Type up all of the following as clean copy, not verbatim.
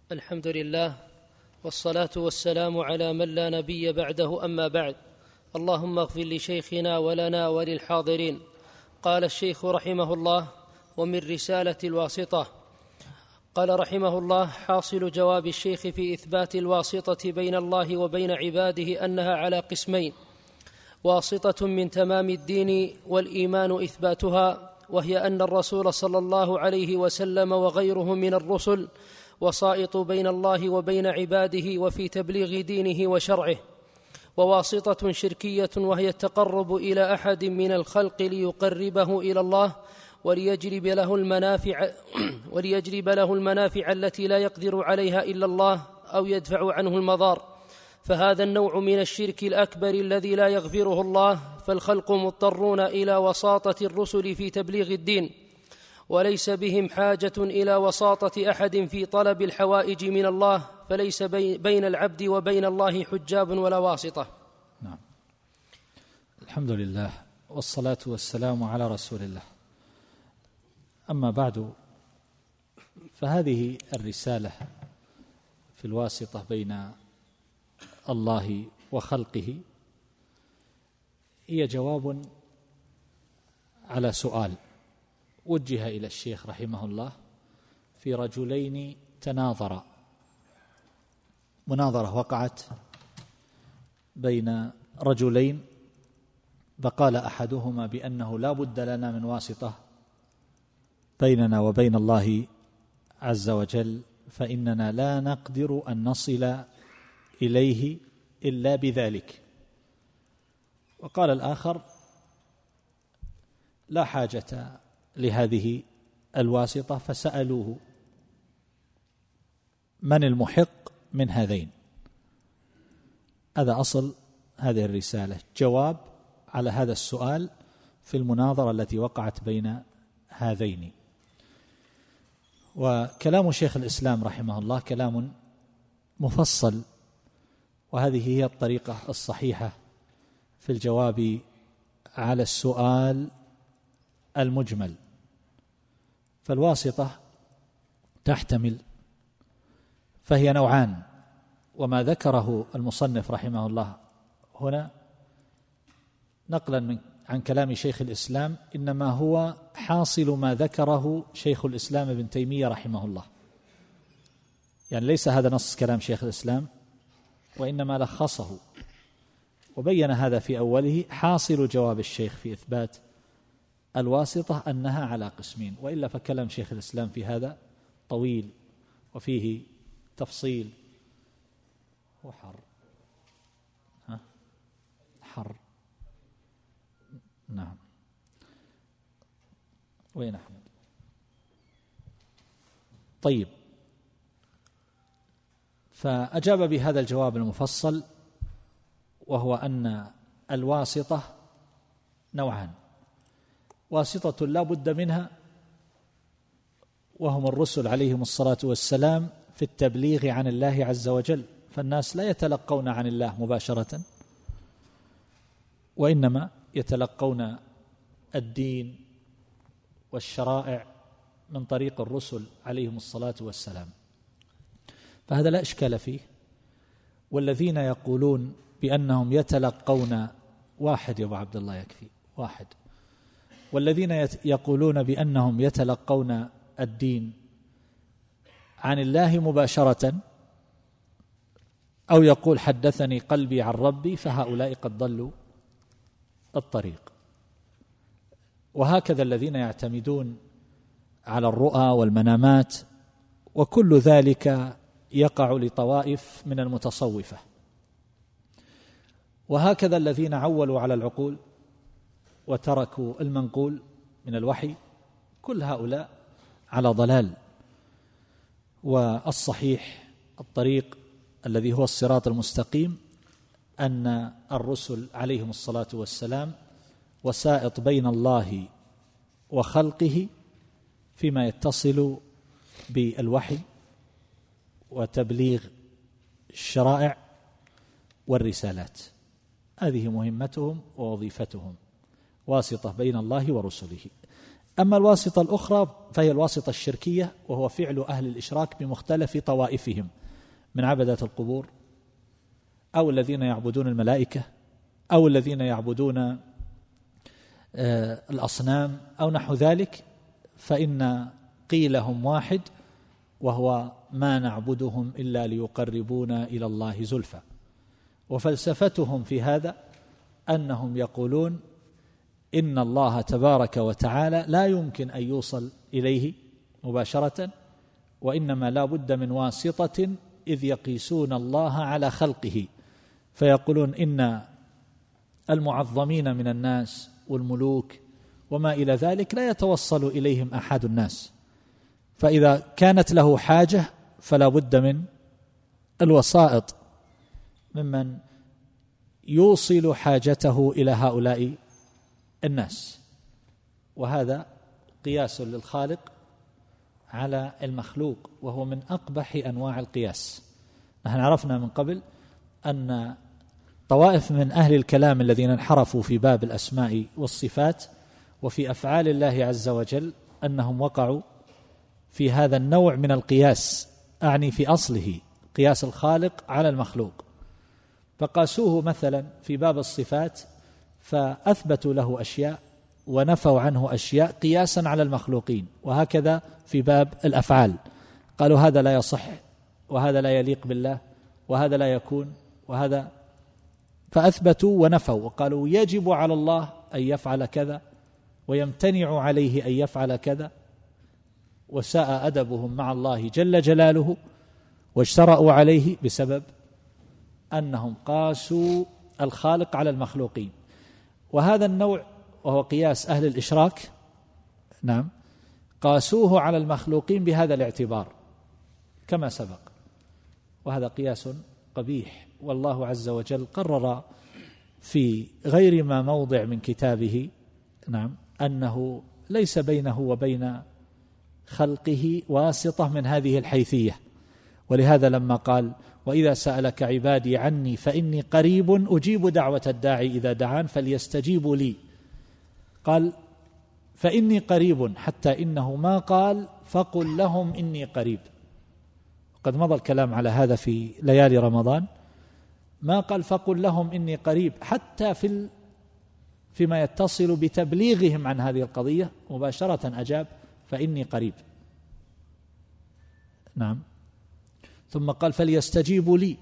الحمد لله، والصلاة والسلام على من لا نبي بعده، أما بعد. اللهم اغفر لشيخنا ولنا وللحاضرين. قال الشيخ رحمه الله: ومن رسالة الواسطة. قال رحمه الله: حاصل جواب الشيخ في إثبات الواسطة بين الله وبين عباده أنها على قسمين: واسطة من تمام الدين والإيمان إثباتها، وهي أن الرسول صلى الله عليه وسلم وغيره من الرسل وسائط بين الله وبين عباده وفي تبليغ دينه وشرعه. وواسطة شركية، وهي التقرب إلى أحد من الخلق ليقربه إلى الله وليجلب له المنافع التي لا يقدر عليها إلا الله، أو يدفع عنه المضار. فهذا النوع من الشرك الأكبر الذي لا يغفره الله، فالخلق مضطرون إلى وساطة الرسل في تبليغ الدين، وليس بهم حاجة إلى وساطة أحد في طلب الحوائج من الله، فليس بين العبد وبين الله حجاب ولا واسطة. نعم. الحمد لله، والصلاة والسلام على رسول الله. أما بعد، فهذه الرسالة في الواسطة بين الله وخلقه هي جواب على سؤال وجه إلى الشيخ رحمه الله في رجلين تناظرا، مناظرة وقعت بين رجلين، فقال أحدهما بأنه لا بد لنا من واسطة بيننا وبين الله عز وجل، فإننا لا نقدر أن نصل إليه إلا بذلك. وقال الآخر: لا حاجة لهذه الواسطة. فسألوه: من المحق من هذين؟ هذا أصل هذه الرسالة، جواب على هذا السؤال في المناظرة التي وقعت بين هذين. وكلام شيخ الإسلام رحمه الله كلام مفصل، وهذه هي الطريقة الصحيحة في الجواب على السؤال المجمل. فالواسطة تحتمل، فهي نوعان، وما ذكره المصنف رحمه الله هنا نقلا عن كلام شيخ الإسلام إنما هو حاصل ما ذكره شيخ الإسلام ابن تيمية رحمه الله، يعني ليس هذا نص كلام شيخ الإسلام، وإنما لخصه وبين هذا في أوله. حاصل جواب الشيخ في إثبات الواسطة أنها على قسمين، وإلا فكلام شيخ الإسلام في هذا طويل وفيه تفصيل. حر نعم. وين أحمد؟ طيب، فأجاب بهذا الجواب المفصل، وهو أن الواسطة نوعان: واسطة لا بد منها، وهم الرسل عليهم الصلاة والسلام في التبليغ عن الله عز وجل، فالناس لا يتلقون عن الله مباشرة، وإنما يتلقون الدين والشرائع من طريق الرسل عليهم الصلاة والسلام، فهذا لا إشكال فيه. والذين يقولون بأنهم يتلقون، واحد يا أبو عبد الله يكفي، واحد. والذين يقولون بأنهم يتلقون الدين عن الله مباشرة، أو يقول حدثني قلبي عن ربي، فهؤلاء قد ضلوا الطريق. وهكذا الذين يعتمدون على الرؤى والمنامات، وكل ذلك يقع لطوائف من المتصوفة. وهكذا الذين عولوا على العقول وتركوا المنقول من الوحي، كل هؤلاء على ضلال. والصحيح الطريق الذي هو الصراط المستقيم أن الرسل عليهم الصلاة والسلام وسائط بين الله وخلقه فيما يتصل بالوحي وتبليغ الشرائع والرسالات. هذه مهمتهم ووظيفتهم، واسطة بين الله ورسله. أما الواسطة الأخرى فهي الواسطة الشركية، وهو فعل أهل الإشراك بمختلف طوائفهم من عبدة القبور أو الذين يعبدون الملائكة أو الذين يعبدون الأصنام أو نحو ذلك، فإن قيلهم واحد، وهو ما نعبدهم إلا ليقربونا إلى الله زلفى. وفلسفتهم في هذا أنهم يقولون إن الله تبارك وتعالى لا يمكن أن يوصل إليه مباشرة، وإنما لا بد من واسطة، إذ يقيسون الله على خلقه، فيقولون إن المعظمين من الناس والملوك وما إلى ذلك لا يتوصل إليهم أحد الناس، فإذا كانت له حاجة فلا بد من الوسائط ممن يوصل حاجته إلى هؤلاء الناس. وهذا قياس للخالق على المخلوق، وهو من أقبح أنواع القياس. نحن عرفنا من قبل أن طوائف من أهل الكلام الذين انحرفوا في باب الأسماء والصفات وفي أفعال الله عز وجل أنهم وقعوا في هذا النوع من القياس، أعني في أصله قياس الخالق على المخلوق، فقاسوه مثلا في باب الصفات فأثبتوا له أشياء ونفوا عنه أشياء قياسا على المخلوقين، وهكذا في باب الأفعال قالوا هذا لا يصح وهذا لا يليق بالله وهذا لا يكون وهذا، فأثبتوا ونفوا وقالوا يجب على الله أن يفعل كذا ويمتنع عليه أن يفعل كذا، وساء أدبهم مع الله جل جلاله واجترأوا عليه بسبب أنهم قاسوا الخالق على المخلوقين. وهذا النوع وهو قياس أهل الإشراك، نعم، قاسوه على المخلوقين بهذا الاعتبار كما سبق، وهذا قياس قبيح. والله عز وجل قرر في غير ما موضع من كتابه، نعم، أنه ليس بينه وبين خلقه واسطة من هذه الحيثية. ولهذا لما قال وإذا سألك عبادي عني فإني قريب أجيب دعوة الداعي إذا دعان فليستجيبوا لي، قال فإني قريب، حتى إنه ما قال فقل لهم إني قريب. قد مضى الكلام على هذا في ليالي رمضان، ما قال فقل لهم إني قريب حتى فيما يتصل بتبليغهم عن هذه القضية، مباشرة أجاب فإني قريب، نعم، ثم قال فليستجيبوا لي.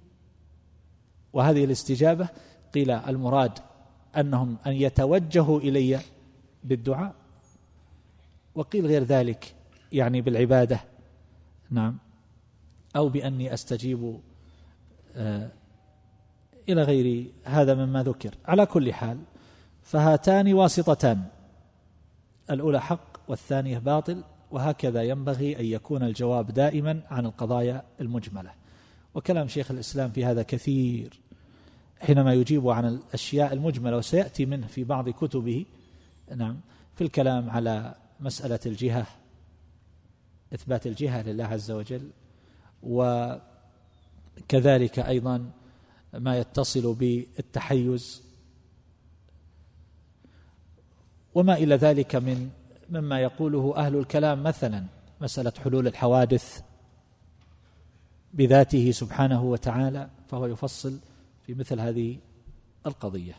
وهذه الاستجابة قيل المراد أنهم أن يتوجهوا إلي بالدعاء، وقيل غير ذلك يعني بالعبادة، نعم، أو بأني أستجيب إلى غير هذا مما ذكر. على كل حال فهاتان واسطتان، الأولى حق والثانية باطل، وهكذا ينبغي أن يكون الجواب دائما عن القضايا المجملة. وكلام شيخ الإسلام في هذا كثير حينما يجيب عن الأشياء المجملة، وسيأتي منه في بعض كتبه، نعم، في الكلام على مسألة الجهة، إثبات الجهة لله عز وجل، وكذلك أيضا ما يتصل بالتحيز وما إلى ذلك مما يقوله أهل الكلام، مثلا مسألة حلول الحوادث بذاته سبحانه وتعالى، فهو يفصل في مثل هذه القضية.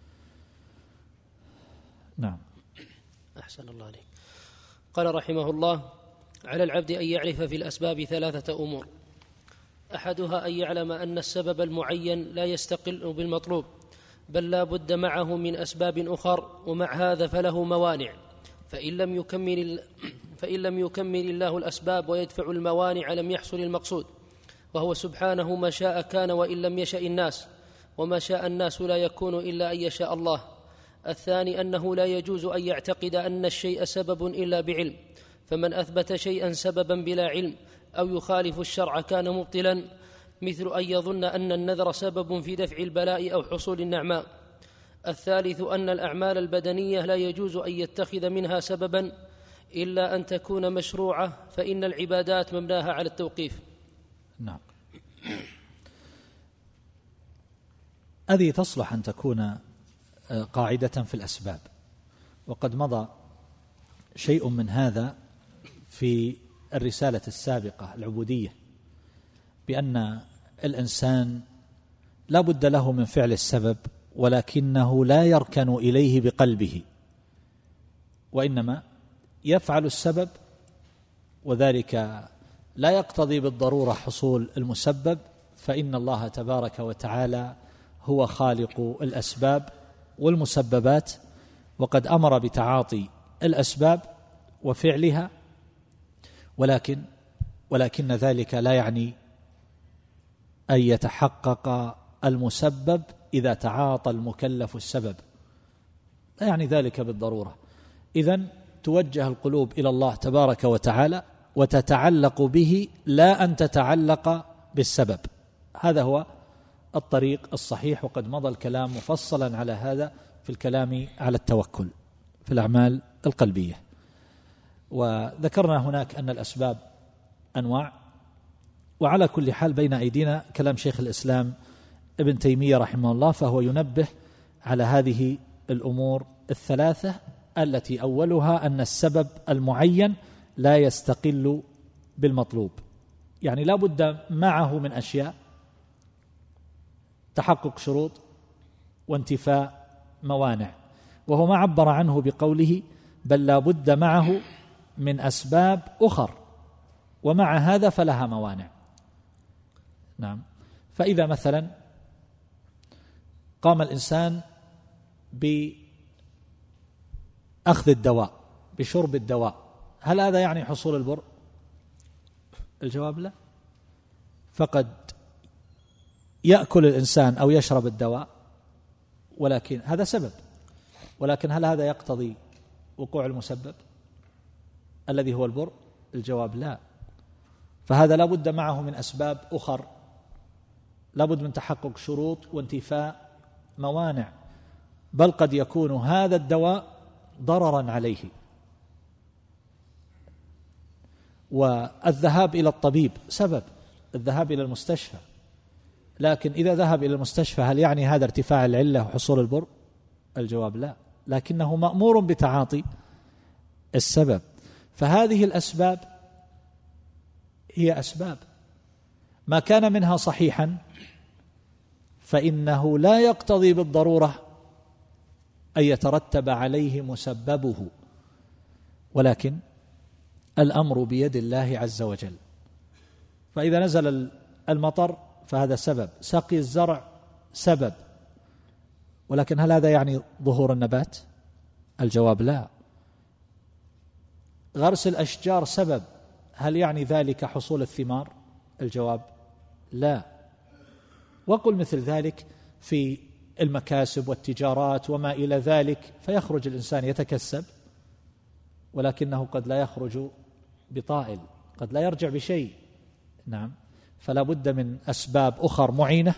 نعم. أحسن الله عليك. قال رحمه الله: على العبد أن يعرف في الأسباب ثلاثة أمور: أحدها أن يعلم أن السبب المعين لا يستقل بالمطلوب، بل لا بد معه من أسباب أخر، ومع هذا فله موانع، فإن لم يكمل الله الأسباب ويدفع الموانع لم يحصل المقصود، وهو سبحانه ما شاء كان وإن لم يشأ الناس، وما شاء الناس لا يكون إلا أن يشاء الله. الثاني أنه لا يجوز أن يعتقد أن الشيء سبب إلا بعلم، فمن أثبت شيئا سببا بلا علم أو يخالف الشرع كان مبطلا، مثل أن يظن أن النذر سبب في دفع البلاء أو حصول النعماء. الثالث أن الأعمال البدنية لا يجوز أن يتخذ منها سببا إلا أن تكون مشروعة، فإن العبادات مبناها على التوقيف. نعم. هذه تصلح أن تكون قاعدة في الأسباب، وقد مضى شيء من هذا في الرسالة السابقة العبودية، بأن الإنسان لا بد له من فعل السبب، ولكنه لا يركن إليه بقلبه، وإنما يفعل السبب، وذلك لا يقتضي بالضرورة حصول المسبب، فإن الله تبارك وتعالى هو خالق الأسباب والمسببات، وقد أمر بتعاطي الأسباب وفعلها، ولكن ذلك لا يعني أن يتحقق المسبب إذا تعاطى المكلف السبب، لا يعني ذلك بالضرورة. إذن توجه القلوب إلى الله تبارك وتعالى وتتعلق به، لا أن تتعلق بالسبب. هذا هو الطريق الصحيح، وقد مضى الكلام مفصلا على هذا في الكلام على التوكل في الأعمال القلبية. وذكرنا هناك أن الأسباب أنواع، وعلى كل حال بين أيدينا كلام شيخ الإسلام ابن تيمية رحمه الله، فهو ينبه على هذه الأمور الثلاثة، التي أولها أن السبب المعين لا يستقل بالمطلوب، يعني لا بد معه من أشياء: تحقق شروط وانتفاء موانع، وهو ما عبر عنه بقوله بل لا بد معه من أسباب أخر، ومع هذا فلها موانع. نعم. فإذا مثلا قام الإنسان بأخذ الدواء، بشرب الدواء، هل هذا يعني حصول البر؟ الجواب لا. فقد يأكل الإنسان أو يشرب الدواء، ولكن هذا سبب، ولكن هل هذا يقتضي وقوع المسبب الذي هو البر؟ الجواب لا. فهذا لا بد معه من أسباب أخر، لا بد من تحقق شروط وانتفاء موانع، بل قد يكون هذا الدواء ضررا عليه. والذهاب إلى الطبيب سبب، الذهاب إلى المستشفى، لكن إذا ذهب إلى المستشفى هل يعني هذا ارتفاع العلة وحصول البر؟ الجواب لا، لكنه مأمور بتعاطي السبب. فهذه الأسباب هي أسباب، ما كان منها صحيحا فإنه لا يقتضي بالضرورة أن يترتب عليه مسببه، ولكن الأمر بيد الله عز وجل. فإذا نزل المطر فهذا سبب، سقي الزرع سبب، ولكن هل هذا يعني ظهور النبات؟ الجواب لا. غرس الأشجار سبب، هل يعني ذلك حصول الثمار؟ الجواب لا. وقل مثل ذلك في المكاسب والتجارات وما إلى ذلك، فيخرج الإنسان يتكسب، ولكنه قد لا يخرج بطائل، قد لا يرجع بشيء. نعم. فلا بد من أسباب أخر معينة،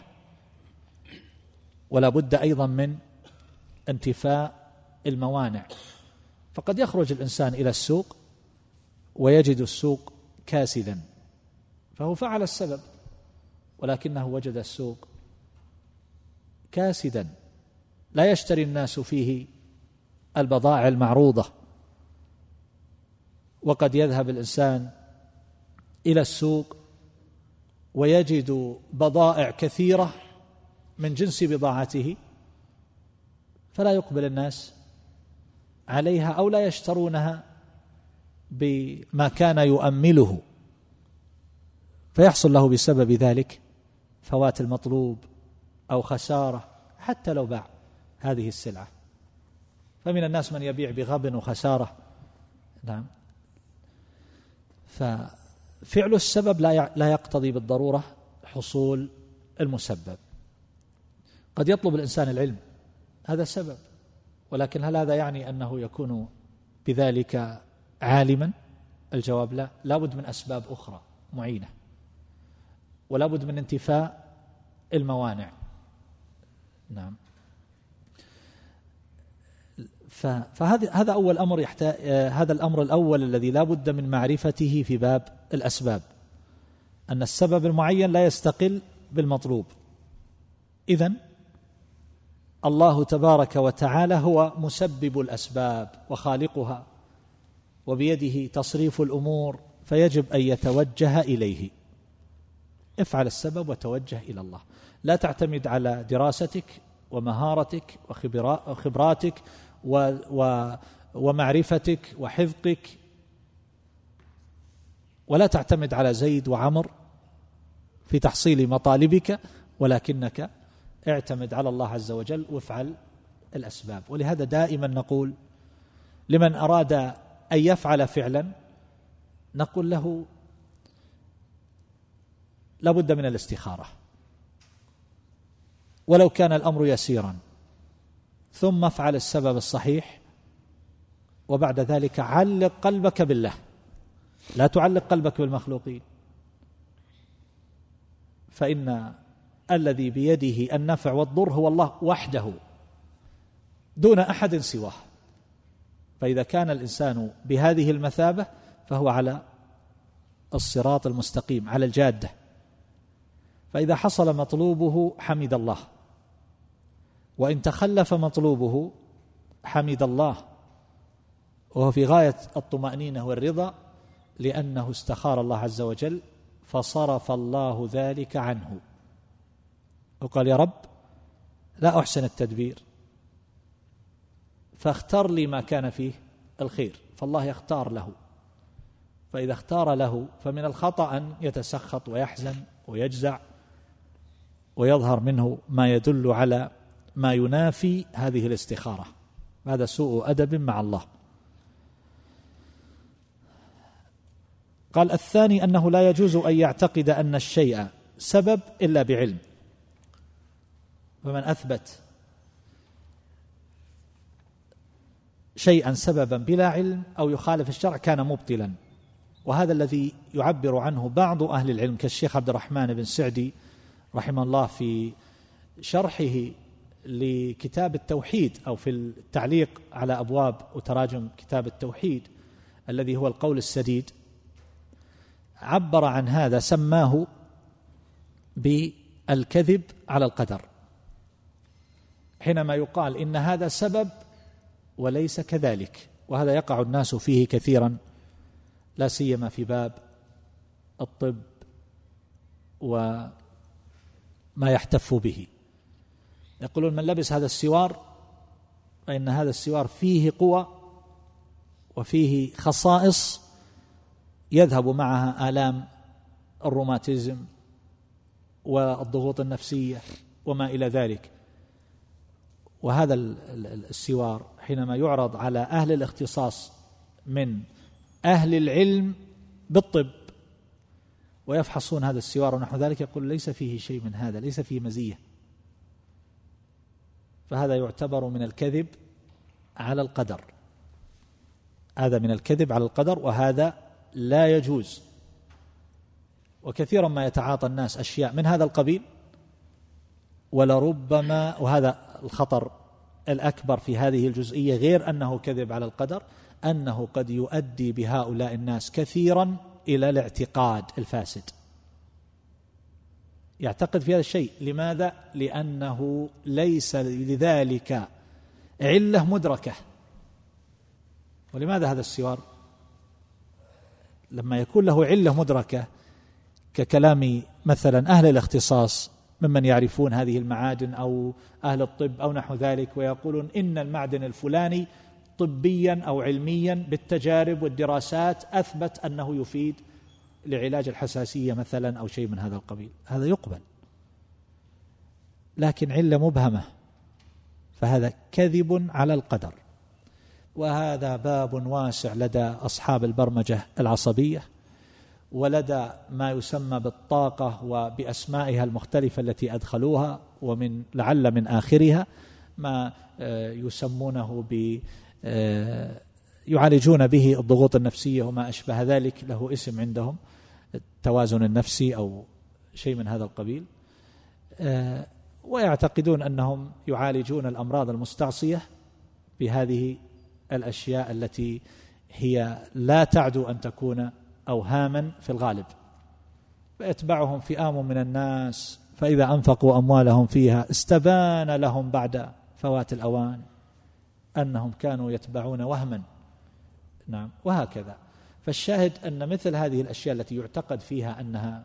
ولا بد أيضا من انتفاء الموانع. فقد يخرج الإنسان إلى السوق ويجد السوق كاسدا، فهو فعل السبب، ولكنه وجد السوق كاسدا، لا يشتري الناس فيه البضائع المعروضة. وقد يذهب الإنسان إلى السوق ويجد بضائع كثيرة من جنس بضاعته، فلا يقبل الناس عليها أو لا يشترونها بما كان يؤمله، فيحصل له بسبب ذلك فوات المطلوب أو خسارة حتى لو باع هذه السلعة. فمن الناس من يبيع بغبن وخسارة. نعم. ففعل السبب لا يقتضي بالضرورة حصول المسبب. قد يطلب الإنسان العلم، هذا سبب، ولكن هل هذا يعني أنه يكون بذلك عالما؟ الجواب لا. لا بد من أسباب أخرى معينة، ولا بد من انتفاء الموانع. نعم. فهذا أول أمر هذا الأمر الأول الذي لا بد من معرفته في باب الأسباب، أن السبب المعين لا يستقل بالمطلوب. إذن الله تبارك وتعالى هو مسبب الأسباب وخالقها، وبيده تصريف الأمور، فيجب أن يتوجه إليه. افعل السبب وتوجه إلى الله، لا تعتمد على دراستك ومهارتك وخبراتك ومعرفتك وحذقك، ولا تعتمد على زيد وعمر في تحصيل مطالبك، ولكنك اعتمد على الله عز وجل وافعل الأسباب. ولهذا دائما نقول لمن أراد أن يفعل فعلا، نقول له لابد من الاستخارة، ولو كان الأمر يسيرا، ثم افعل السبب الصحيح، وبعد ذلك علق قلبك بالله، لا تعلق قلبك بالمخلوقين، فإن الذي بيده النفع والضر هو الله وحده دون أحد سواه. فإذا كان الإنسان بهذه المثابة فهو على الصراط المستقيم، على الجادة. فإذا حصل مطلوبه حمد الله، وإن تخلف مطلوبه حمد الله، وهو في غاية الطمأنينة والرضا، لأنه استخار الله عز وجل فصرف الله ذلك عنه، وقال يا رب لا أحسن التدبير، فاختر لي ما كان فيه الخير. فالله يختار له، فإذا اختار له فمن الخطأ أن يتسخط ويحزن ويجزع ويظهر منه ما يدل على ما ينافي هذه الاستخارة، هذا سوء أدب مع الله. قال الثاني أنه لا يجوز أن يعتقد أن الشيء سبب إلا بعلم، فمن أثبت شيئا سببا بلا علم أو يخالف الشرع كان مبطلا، وهذا الذي يعبر عنه بعض أهل العلم كالشيخ عبد الرحمن بن سعدي رحمه الله في شرحه لكتاب التوحيد، أو في التعليق على أبواب وتراجم كتاب التوحيد الذي هو القول السديد، عبر عن هذا، سماه بالكذب على القدر، حينما يقال إن هذا سبب وليس كذلك. وهذا يقع الناس فيه كثيرا، لا سيما في باب الطب وما يحتف به. يقولون من لبس هذا السوار فإن هذا السوار فيه قوة وفيه خصائص يذهب معها آلام الروماتيزم والضغوط النفسية وما إلى ذلك. وهذا السوار حينما يعرض على أهل الاختصاص من أهل العلم بالطب ويفحصون هذا السوار ونحو ذلك، يقول ليس فيه شيء من هذا، ليس فيه مزية، فهذا يعتبر من الكذب على القدر، هذا من الكذب على القدر، وهذا لا يجوز. وكثيرا ما يتعاطى الناس أشياء من هذا القبيل، ولربما، وهذا الخطر الأكبر في هذه الجزئية غير أنه كذب على القدر، أنه قد يؤدي بهؤلاء الناس كثيرا إلى الاعتقاد الفاسد، يعتقد في هذا الشيء. لماذا؟ لأنه ليس لذلك علة مدركة. ولماذا هذا السوار لما يكون له علة مدركة ككلام مثلا أهل الاختصاص ممن يعرفون هذه المعادن أو أهل الطب أو نحو ذلك، ويقولون إن المعدن الفلاني طبيا أو علميا بالتجارب والدراسات أثبت أنه يفيد لعلاج الحساسية مثلا أو شيء من هذا القبيل، هذا يقبل. لكن علة مبهمة فهذا كذب على القدر. وهذا باب واسع لدى أصحاب البرمجة العصبية، ولدى ما يسمى بالطاقة وبأسمائها المختلفة التي أدخلوها، ومن لعل من آخرها ما يسمونه يعالجون به الضغوط النفسية وما أشبه ذلك، له اسم عندهم التوازن النفسي أو شيء من هذا القبيل، ويعتقدون أنهم يعالجون الأمراض المستعصية بهذه الأشياء التي هي لا تعدو أن تكون أوهاما في الغالب. فيتبعهم فئام من الناس، فإذا أنفقوا أموالهم فيها استبان لهم بعد فوات الأوان أنهم كانوا يتبعون وهما نعم، وهكذا. فالشاهد أن مثل هذه الأشياء التي يعتقد فيها أنها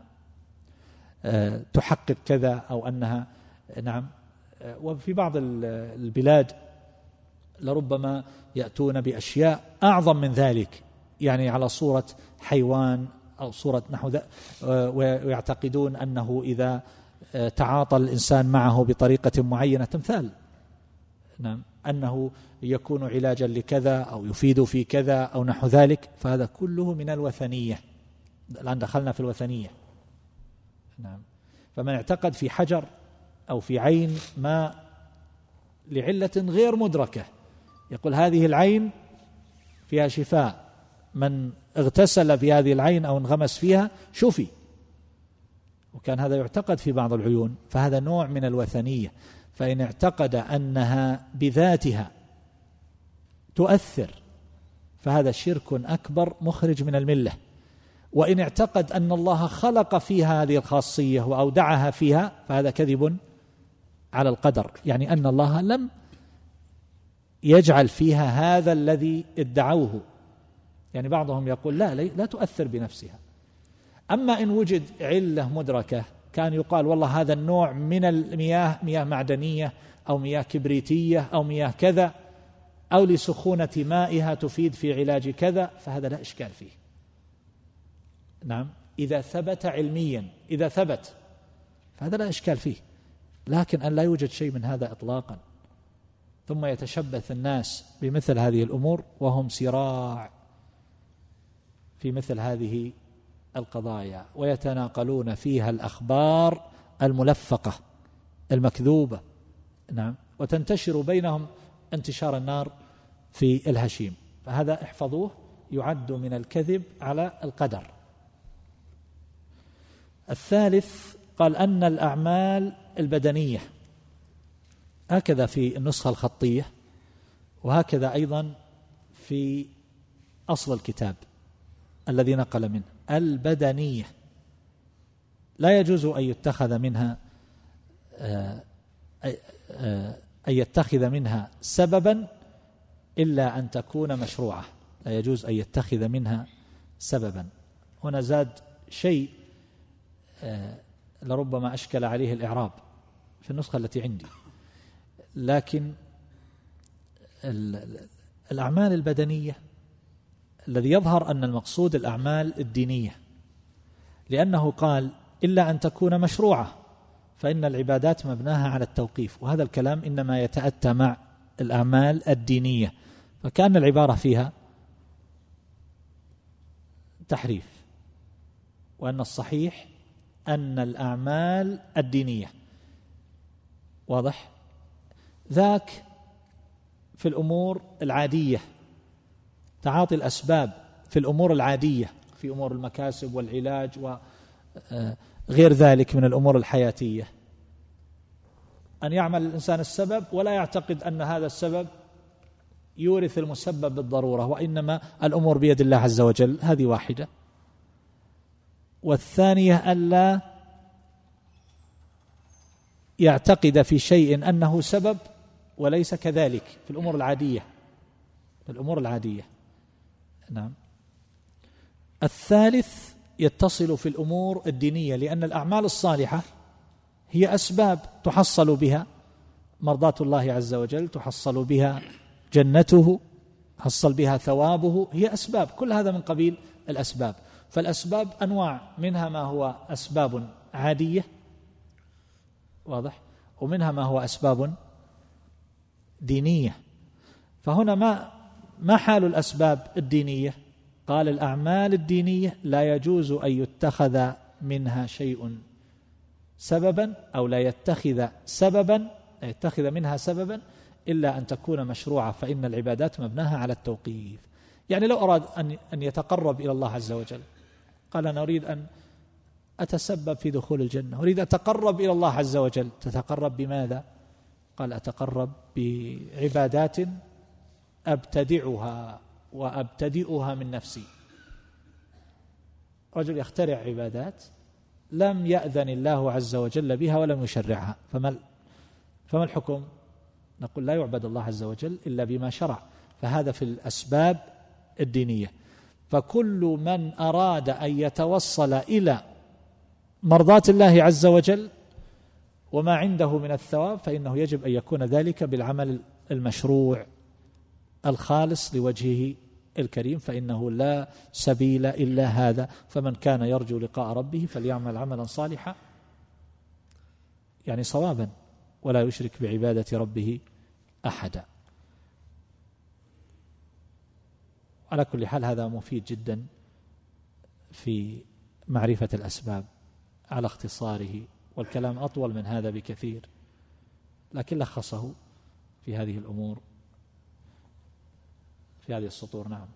تحقق كذا أو أنها نعم، وفي بعض البلاد لربما يأتون بأشياء أعظم من ذلك، يعني على صورة حيوان أو صورة نحو ذلك، ويعتقدون أنه إذا تعاطى الإنسان معه بطريقة معينة تمثال نعم أنه يكون علاجا لكذا أو يفيد في كذا أو نحو ذلك، فهذا كله من الوثنية. الآن دخلنا في الوثنية نعم. فمن اعتقد في حجر أو في عين ما لعلة غير مدركة يقول هذه العين فيها شفاء، من اغتسل في هذه العين أو انغمس فيها شفي، وكان هذا يعتقد في بعض العيون، فهذا نوع من الوثنية. فإن اعتقد أنها بذاتها تؤثر فهذا شرك أكبر مخرج من الملة. وإن اعتقد أن الله خلق فيها هذه الخاصية وأودعها فيها فهذا كذب على القدر، يعني أن الله لم يجعل فيها هذا الذي ادعوه. يعني بعضهم يقول لا تؤثر بنفسها. أما إن وجد علة مدركة كان يقال والله هذا النوع من المياه مياه معدنية أو مياه كبريتية أو مياه كذا أو لسخونة مائها تفيد في علاج كذا، فهذا لا إشكال فيه نعم، إذا ثبت علميا، إذا ثبت فهذا لا إشكال فيه. لكن أن لا يوجد شيء من هذا إطلاقا، ثم يتشبث الناس بمثل هذه الأمور وهم سراع في مثل هذه القضايا، ويتناقلون فيها الأخبار الملفقة المكذوبة نعم، وتنتشر بينهم انتشار النار في الهشيم. فهذا احفظوه، يعد من الكذب على القدر. الثالث قال أن الأعمال البدنية، هكذا في النسخة الخطية وهكذا أيضا في أصل الكتاب الذي نقل منه، البدنية لا يجوز أن يتخذ منها أن يتخذ منها سببا إلا أن تكون مشروعة، لا يجوز أن يتخذ منها سببا. هنا زاد شيء لربما أشكل عليه الإعراب في النسخة التي عندي، لكن الأعمال البدنية الذي يظهر أن المقصود الأعمال الدينية، لأنه قال إلا أن تكون مشروعة، فإن العبادات مبناها على التوقيف، وهذا الكلام إنما يتأتى مع الأعمال الدينية، فكان العبارة فيها تحريف، وأن الصحيح أن الأعمال الدينية واضح ذاك في الأمور العادية، تعاطي الأسباب في الأمور العادية، في أمور المكاسب والعلاج وغير ذلك من الأمور الحياتية، أن يعمل الإنسان السبب ولا يعتقد أن هذا السبب يورث المسبب بالضرورة، وإنما الأمور بيد الله عز وجل. هذه واحدة. والثانية ألا يعتقد في شيء أنه سبب وليس كذلك في الأمور العادية، في الأمور العادية نعم. الثالث يتصل في الأمور الدينية، لأن الأعمال الصالحة هي أسباب تحصل بها مرضاة الله عز وجل، تحصل بها جنته، تحصل بها ثوابه، هي أسباب، كل هذا من قبيل الأسباب. فالأسباب أنواع، منها ما هو أسباب عادية واضح، ومنها ما هو أسباب دينية. فهنا ما حال الأسباب الدينية؟ قال الأعمال الدينية لا يجوز أن يتخذ منها شيء سببا، أو لا يتخذ منها سببا إلا أن تكون مشروعة، فإن العبادات مبناها على التوقيف. يعني لو أراد أن يتقرب إلى الله عز وجل، قال أنا أريد أن أتسبب في دخول الجنة، أريد أن أتقرب إلى الله عز وجل، تتقرب بماذا؟ قال أتقرب بعبادات أبتدعها وأبتدئها من نفسي. رجل يخترع عبادات لم يأذن الله عز وجل بها ولم يشرعها، فما الحكم؟ نقول لا يعبد الله عز وجل إلا بما شرع. فهذا في الأسباب الدينية. فكل من أراد أن يتوصل إلى مرضاة الله عز وجل وما عنده من الثواب فإنه يجب أن يكون ذلك بالعمل المشروع الخالص لوجهه الكريم، فإنه لا سبيل إلا هذا. فمن كان يرجو لقاء ربه فليعمل عملا صالحا يعني صوابا ولا يشرك بعبادة ربه أحدا. على كل حال هذا مفيد جدا في معرفة الأسباب على اختصاره، والكلام أطول من هذا بكثير، لكن لخصه في هذه الأمور في هذه السطور. نعم.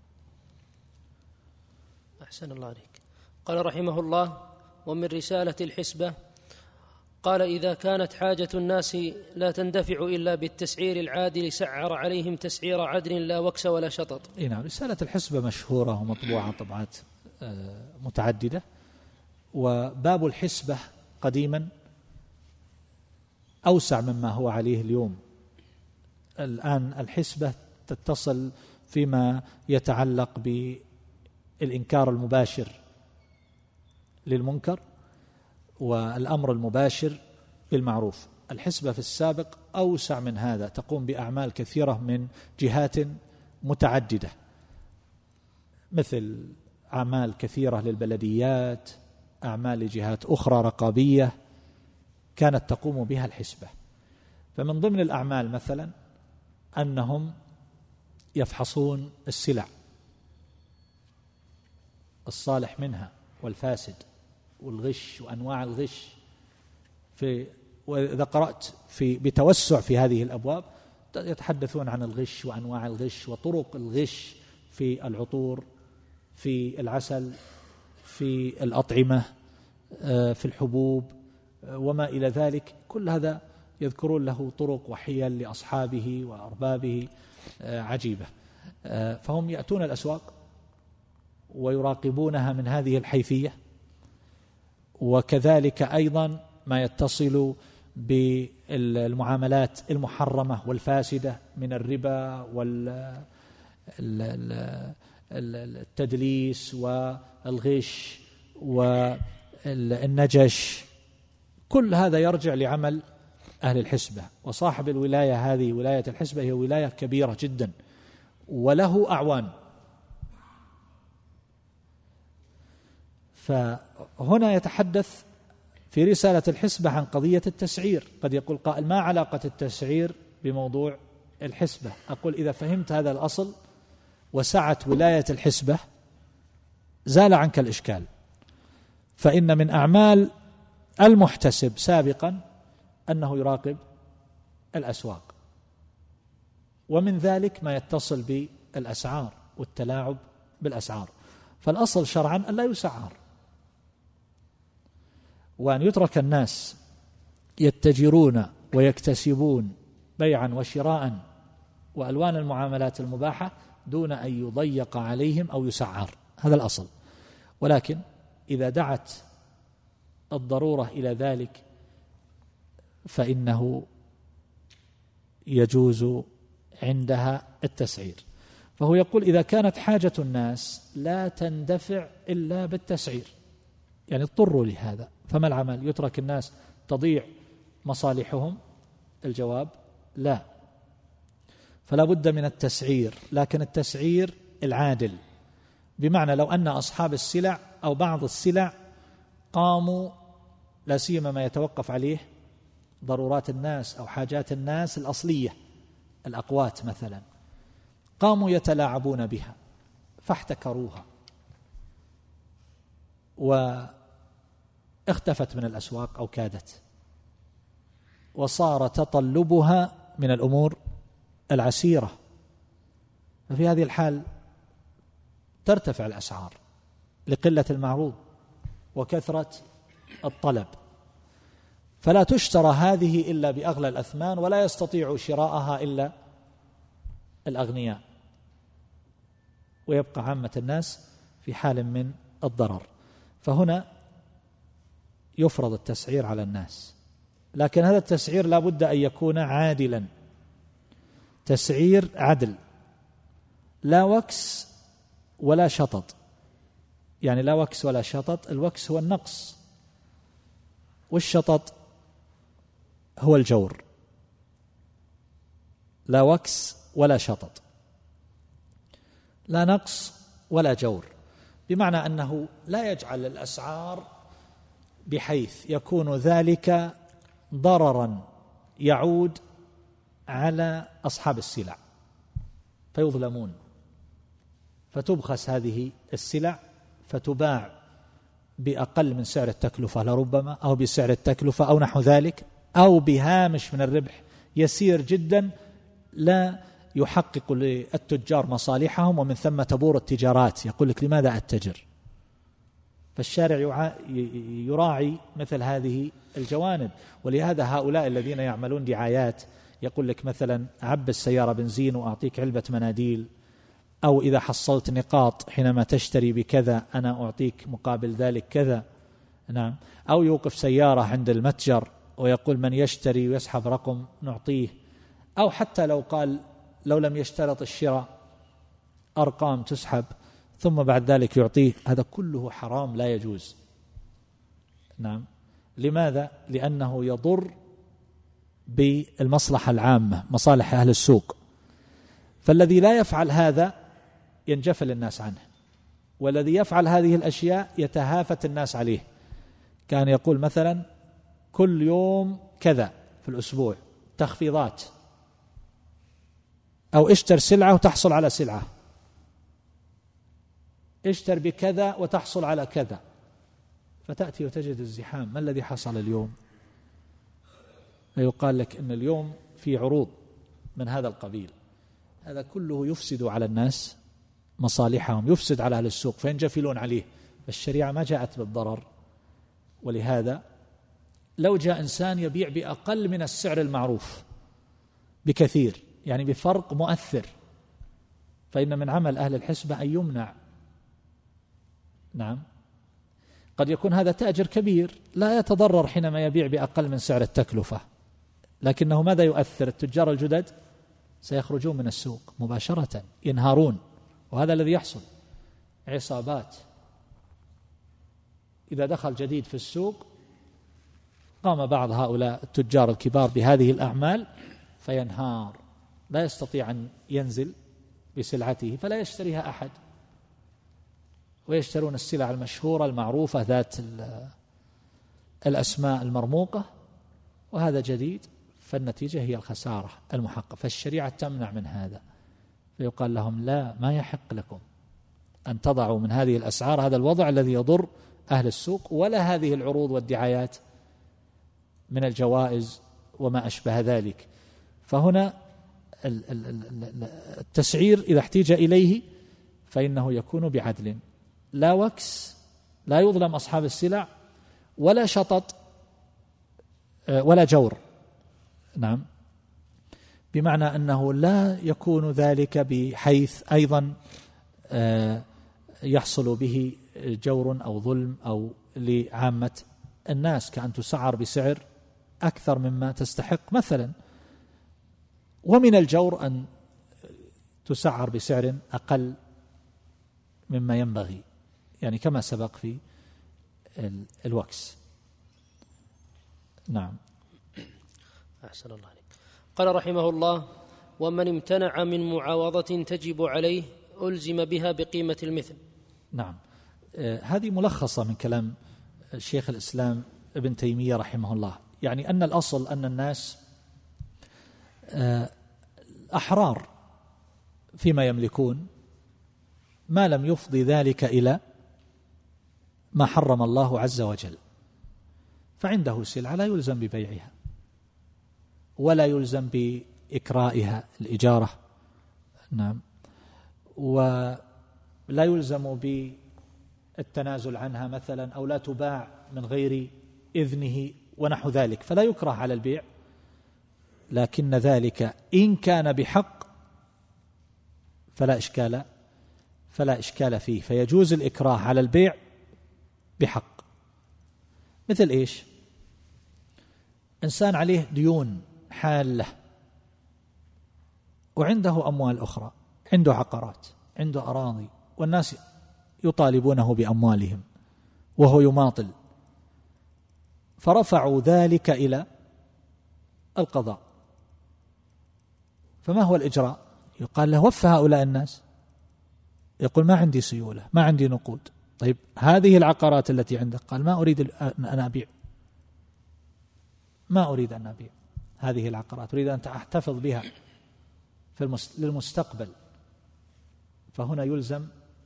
أحسن الله عليك. قال رحمه الله: ومن رسالة الحسبة قال: إذا كانت حاجة الناس لا تندفع إلا بالتسعير العادل سعر عليهم تسعير عدل لا وكس ولا شطط. نعم. رسالة الحسبة مشهورة ومطبوعة طبعات متعددة، وباب الحسبة قديما أوسع مما هو عليه اليوم. الآن الحسبة تتصل فيما يتعلق بالإنكار المباشر للمنكر والأمر المباشر بالمعروف. الحسبة في السابق أوسع من هذا، تقوم بأعمال كثيرة من جهات متعددة، مثل أعمال كثيرة للبلديات، أعمال لجهات أخرى رقابية كانت تقوم بها الحسبة. فمن ضمن الأعمال مثلا أنهم يفحصون السلع الصالح منها والفاسد والغش وأنواع الغش. وإذا قرأت بتوسع في هذه الأبواب يتحدثون عن الغش وأنواع الغش وطرق الغش في العطور، في العسل، في الأطعمة، في الحبوب وما إلى ذلك. كل هذا يذكرون له طرق وحيل لأصحابه وأربابه عجيبة. فهم يأتون الأسواق ويراقبونها من هذه الحيثية، وكذلك أيضا ما يتصل بالمعاملات المحرمة والفاسدة من الربا والتدليس والغش والنجش. كل هذا يرجع لعمل أهل الحسبة. وصاحب الولاية هذه ولاية الحسبة هي ولاية كبيرة جدا وله أعوان. فهنا يتحدث في رسالة الحسبة عن قضية التسعير. قد يقول قائل: ما علاقة التسعير بموضوع الحسبة؟ أقول: إذا فهمت هذا الأصل وسعت ولاية الحسبة زال عنك الإشكال. فإن من أعمال المحتسب سابقا أنه يراقب الأسواق، ومن ذلك ما يتصل بالأسعار والتلاعب بالأسعار. فالأصل شرعا أن لا يسعر، وأن يترك الناس يتجرون ويكتسبون بيعا وشراء وألوان المعاملات المباحة دون أن يضيق عليهم أو يسعر. هذا الأصل. ولكن إذا دعت الضرورة إلى ذلك فإنه يجوز عندها التسعير. فهو يقول: إذا كانت حاجة الناس لا تندفع إلا بالتسعير، يعني اضطروا لهذا، فما العمل؟ يترك الناس تضيع مصالحهم؟ الجواب: لا، فلا بد من التسعير، لكن التسعير العادل. بمعنى لو أن أصحاب السلع أو بعض السلع قاموا، لا سيما ما يتوقف عليه ضرورات الناس أو حاجات الناس الأصلية، الأقوات مثلا، قاموا يتلاعبون بها فاحتكروها واختفت من الأسواق أو كادت، وصار تطلبها من الأمور العسيرة، ففي هذه الحال ترتفع الأسعار لقلة المعروض وكثرة الطلب، فلا تشترى هذه إلا بأغلى الأثمان، ولا يستطيع شراءها إلا الأغنياء، ويبقى عامة الناس في حال من الضرر. فهنا يفرض التسعير على الناس، لكن هذا التسعير لا بد أن يكون عادلا، تسعير عدل، لا وكس ولا شطط، يعني لا وكس ولا شطط. الوكس هو النقص، والشطط هو الجور. لا وكس ولا شطط، لا نقص ولا جور، بمعنى أنه لا يجعل الأسعار بحيث يكون ذلك ضررا يعود على أصحاب السلع فيظلمون، فتبخس هذه السلع فتباع بأقل من سعر التكلفة لربما، أو بسعر التكلفة أو نحو ذلك، أو بهامش من الربح يسير جدا لا يحقق للتجار مصالحهم، ومن ثم تبور التجارات. يقول لك لماذا أتجر؟ فالشارع يراعي مثل هذه الجوانب. ولهذا هؤلاء الذين يعملون دعايات يقول لك مثلا عب السيارة بنزين وأعطيك علبة مناديل، أو إذا حصلت نقاط حينما تشتري بكذا أنا أعطيك مقابل ذلك كذا. نعم. أو يوقف سيارة عند المتجر ويقول من يشتري ويسحب رقم نعطيه، أو حتى لو قال لو لم يشترط الشراء أرقام تسحب ثم بعد ذلك يعطيه. هذا كله حرام لا يجوز. نعم. لماذا؟ لأنه يضر بالمصلحة العامة، مصالح أهل السوق. فالذي لا يفعل هذا ينجفل الناس عنه، والذي يفعل هذه الأشياء يتهافت الناس عليه. كان يقول مثلا كل يوم كذا في الأسبوع تخفيضات، أو اشتر سلعة وتحصل على سلعة، اشتر بكذا وتحصل على كذا، فتأتي وتجد الزحام. ما الذي حصل اليوم؟ يقال لك إن اليوم في عروض من هذا القبيل. هذا كله يفسد على الناس مصالحهم، يفسد على أهل السوق فينجفلون عليه. الشريعة ما جاءت بالضرر. ولهذا لو جاء إنسان يبيع بأقل من السعر المعروف بكثير، يعني بفرق مؤثر، فإن من عمل أهل الحسبة أن يمنع. نعم. قد يكون هذا تاجر كبير لا يتضرر حينما يبيع بأقل من سعر التكلفة، لكنه ماذا يؤثر؟ التجار الجدد سيخرجون من السوق مباشرة، ينهارون. وهذا الذي يحصل. عصابات إذا دخل جديد في السوق قام بعض هؤلاء التجار الكبار بهذه الأعمال فينهار، لا يستطيع أن ينزل بسلعته فلا يشتريها أحد، ويشترون السلع المشهورة المعروفة ذات الأسماء المرموقة، وهذا جديد، فالنتيجة هي الخسارة المحققة. فالشريعة تمنع من هذا، فيقال لهم لا، ما يحق لكم أن تضعوا من هذه الأسعار هذا الوضع الذي يضر أهل السوق، ولا هذه العروض والدعايات من الجوائز وما أشبه ذلك. فهنا التسعير إذا احتيج إليه فإنه يكون بعدل، لا وكس، لا يظلم أصحاب السلع، ولا شطط، ولا جور. نعم. بمعنى أنه لا يكون ذلك بحيث أيضا يحصل به جور أو ظلم أو لعامة الناس، كأن تسعر بسعر أكثر مما تستحق مثلا. ومن الجور أن تسعر بسعر أقل مما ينبغي، يعني كما سبق في الوكس. نعم. أحسن الله عليك. قال رحمه الله: ومن امتنع من معاوضة تجب عليه ألزم بها بقيمة المثل. نعم. هذه ملخصة من كلام شيخ الإسلام ابن تيمية رحمه الله، يعني أن الأصل أن الناس أحرار فيما يملكون ما لم يفضي ذلك إلى ما حرم الله عز وجل. فعنده سلعة لا يلزم ببيعها ولا يلزم بإكرائها الإجارة. نعم. ولا يلزم بالتنازل عنها مثلا، أو لا تباع من غير إذنه ونحو ذلك، فلا يكره على البيع. لكن ذلك إن كان بحق فلا إشكال فيه، فيجوز الإكراه على البيع بحق. مثل إيش؟ إنسان عليه ديون حالة وعنده أموال أخرى، عنده عقارات، عنده أراضي، والناس يطالبونه بأموالهم وهو يماطل، فرفعوا ذلك إلى القضاء. فما هو الإجراء؟ يقال له وفى هؤلاء الناس، يقول ما عندي سيولة، ما عندي نقود. طيب هذه العقارات التي عندك، قال ما أريد أن أبيع، ما أريد أن أبيع هذه العقارات، أريد أن أحتفظ بها للمستقبل. فهنا يلزم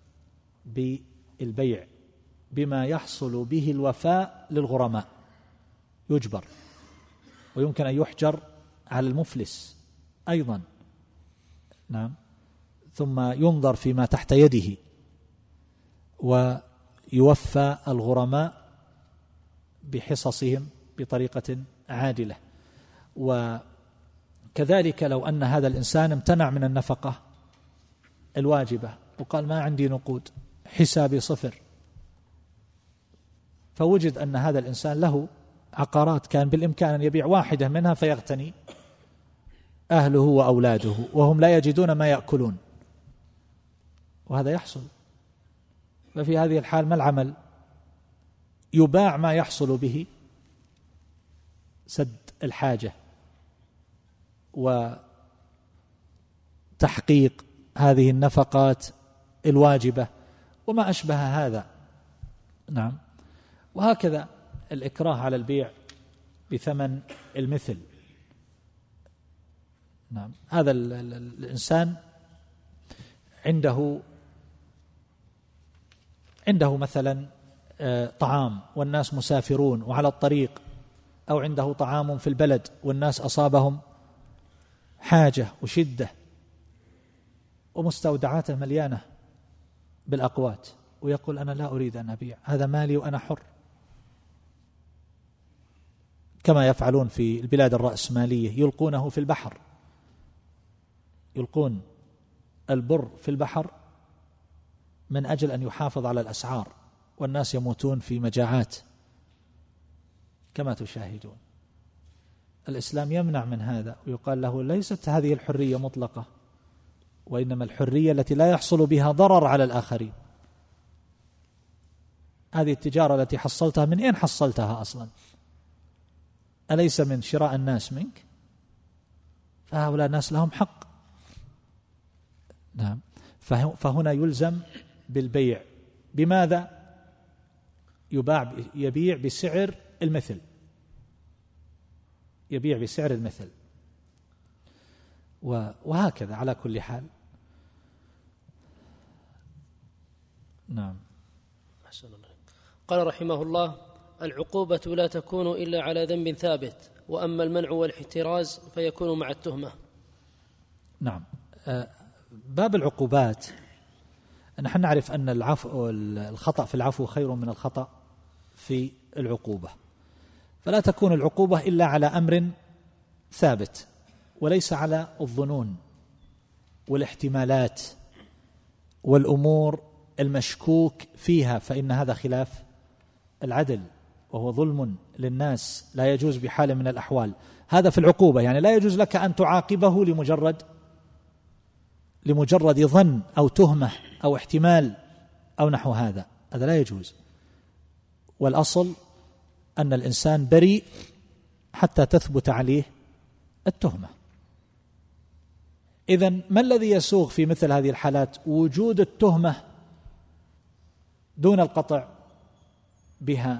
بالبيع بما يحصل به الوفاء للغرماء، يجبر، ويمكن أن يحجر على المفلس أيضا. نعم. ثم ينظر فيما تحت يده ويوفى الغرماء بحصصهم بطريقة عادلة. وكذلك لو أن هذا الإنسان امتنع من النفقة الواجبة وقال ما عندي نقود، حسابي صفر، فوجد أن هذا الإنسان له عقارات كان بالإمكان أن يبيع واحدة منها فيغتني أهله وأولاده وهم لا يجدون ما يأكلون، وهذا يحصل. ففي هذه الحال ما العمل؟ يباع ما يحصل به سد الحاجة وتحقيق هذه النفقات الواجبة وما أشبه هذا. نعم. وهكذا الإكراه على البيع بثمن المثل. نعم. هذا الإنسان عنده مثلا طعام والناس مسافرون وعلى الطريق، أو عنده طعام في البلد والناس أصابهم حاجة وشدة ومستودعاته مليانة بالأقوات، ويقول أنا لا أريد أن أبيع، هذا مالي وأنا حر، كما يفعلون في البلاد الرأسمالية، يلقونه في البحر، يلقون البر في البحر من أجل أن يحافظ على الأسعار، والناس يموتون في مجاعات كما تشاهدون. الإسلام يمنع من هذا، ويقال له ليست هذه الحرية مطلقة، وإنما الحرية التي لا يحصل بها ضرر على الآخرين. هذه التجارة التي حصلتها من أين حصلتها أصلا؟ أليس من شراء الناس منك؟ فهؤلاء الناس لهم حق. نعم. فهنا يلزم بالبيع. بماذا؟ يبيع بسعر المثل، يبيع بسعر المثل. وهكذا على كل حال. نعم. قال رحمه الله: العقوبة لا تكون إلا على ذنب ثابت، وأما المنع والاحتراز فيكون مع التهمة. نعم. باب العقوبات، نحن نعرف أن الخطأ في العفو خير من الخطأ في العقوبة، فلا تكون العقوبة إلا على أمر ثابت، وليس على الظنون والاحتمالات والأمور المشكوك فيها، فإن هذا خلاف العدل وهو ظلم للناس، لا يجوز بحال من الأحوال. هذا في العقوبة، يعني لا يجوز لك أن تعاقبه لمجرد ظن أو تهمة أو احتمال أو نحو هذا لا يجوز. والأصل أن الإنسان بريء حتى تثبت عليه التهمة. إذن ما الذي يسوغ في مثل هذه الحالات؟ وجود التهمة دون القطع بها،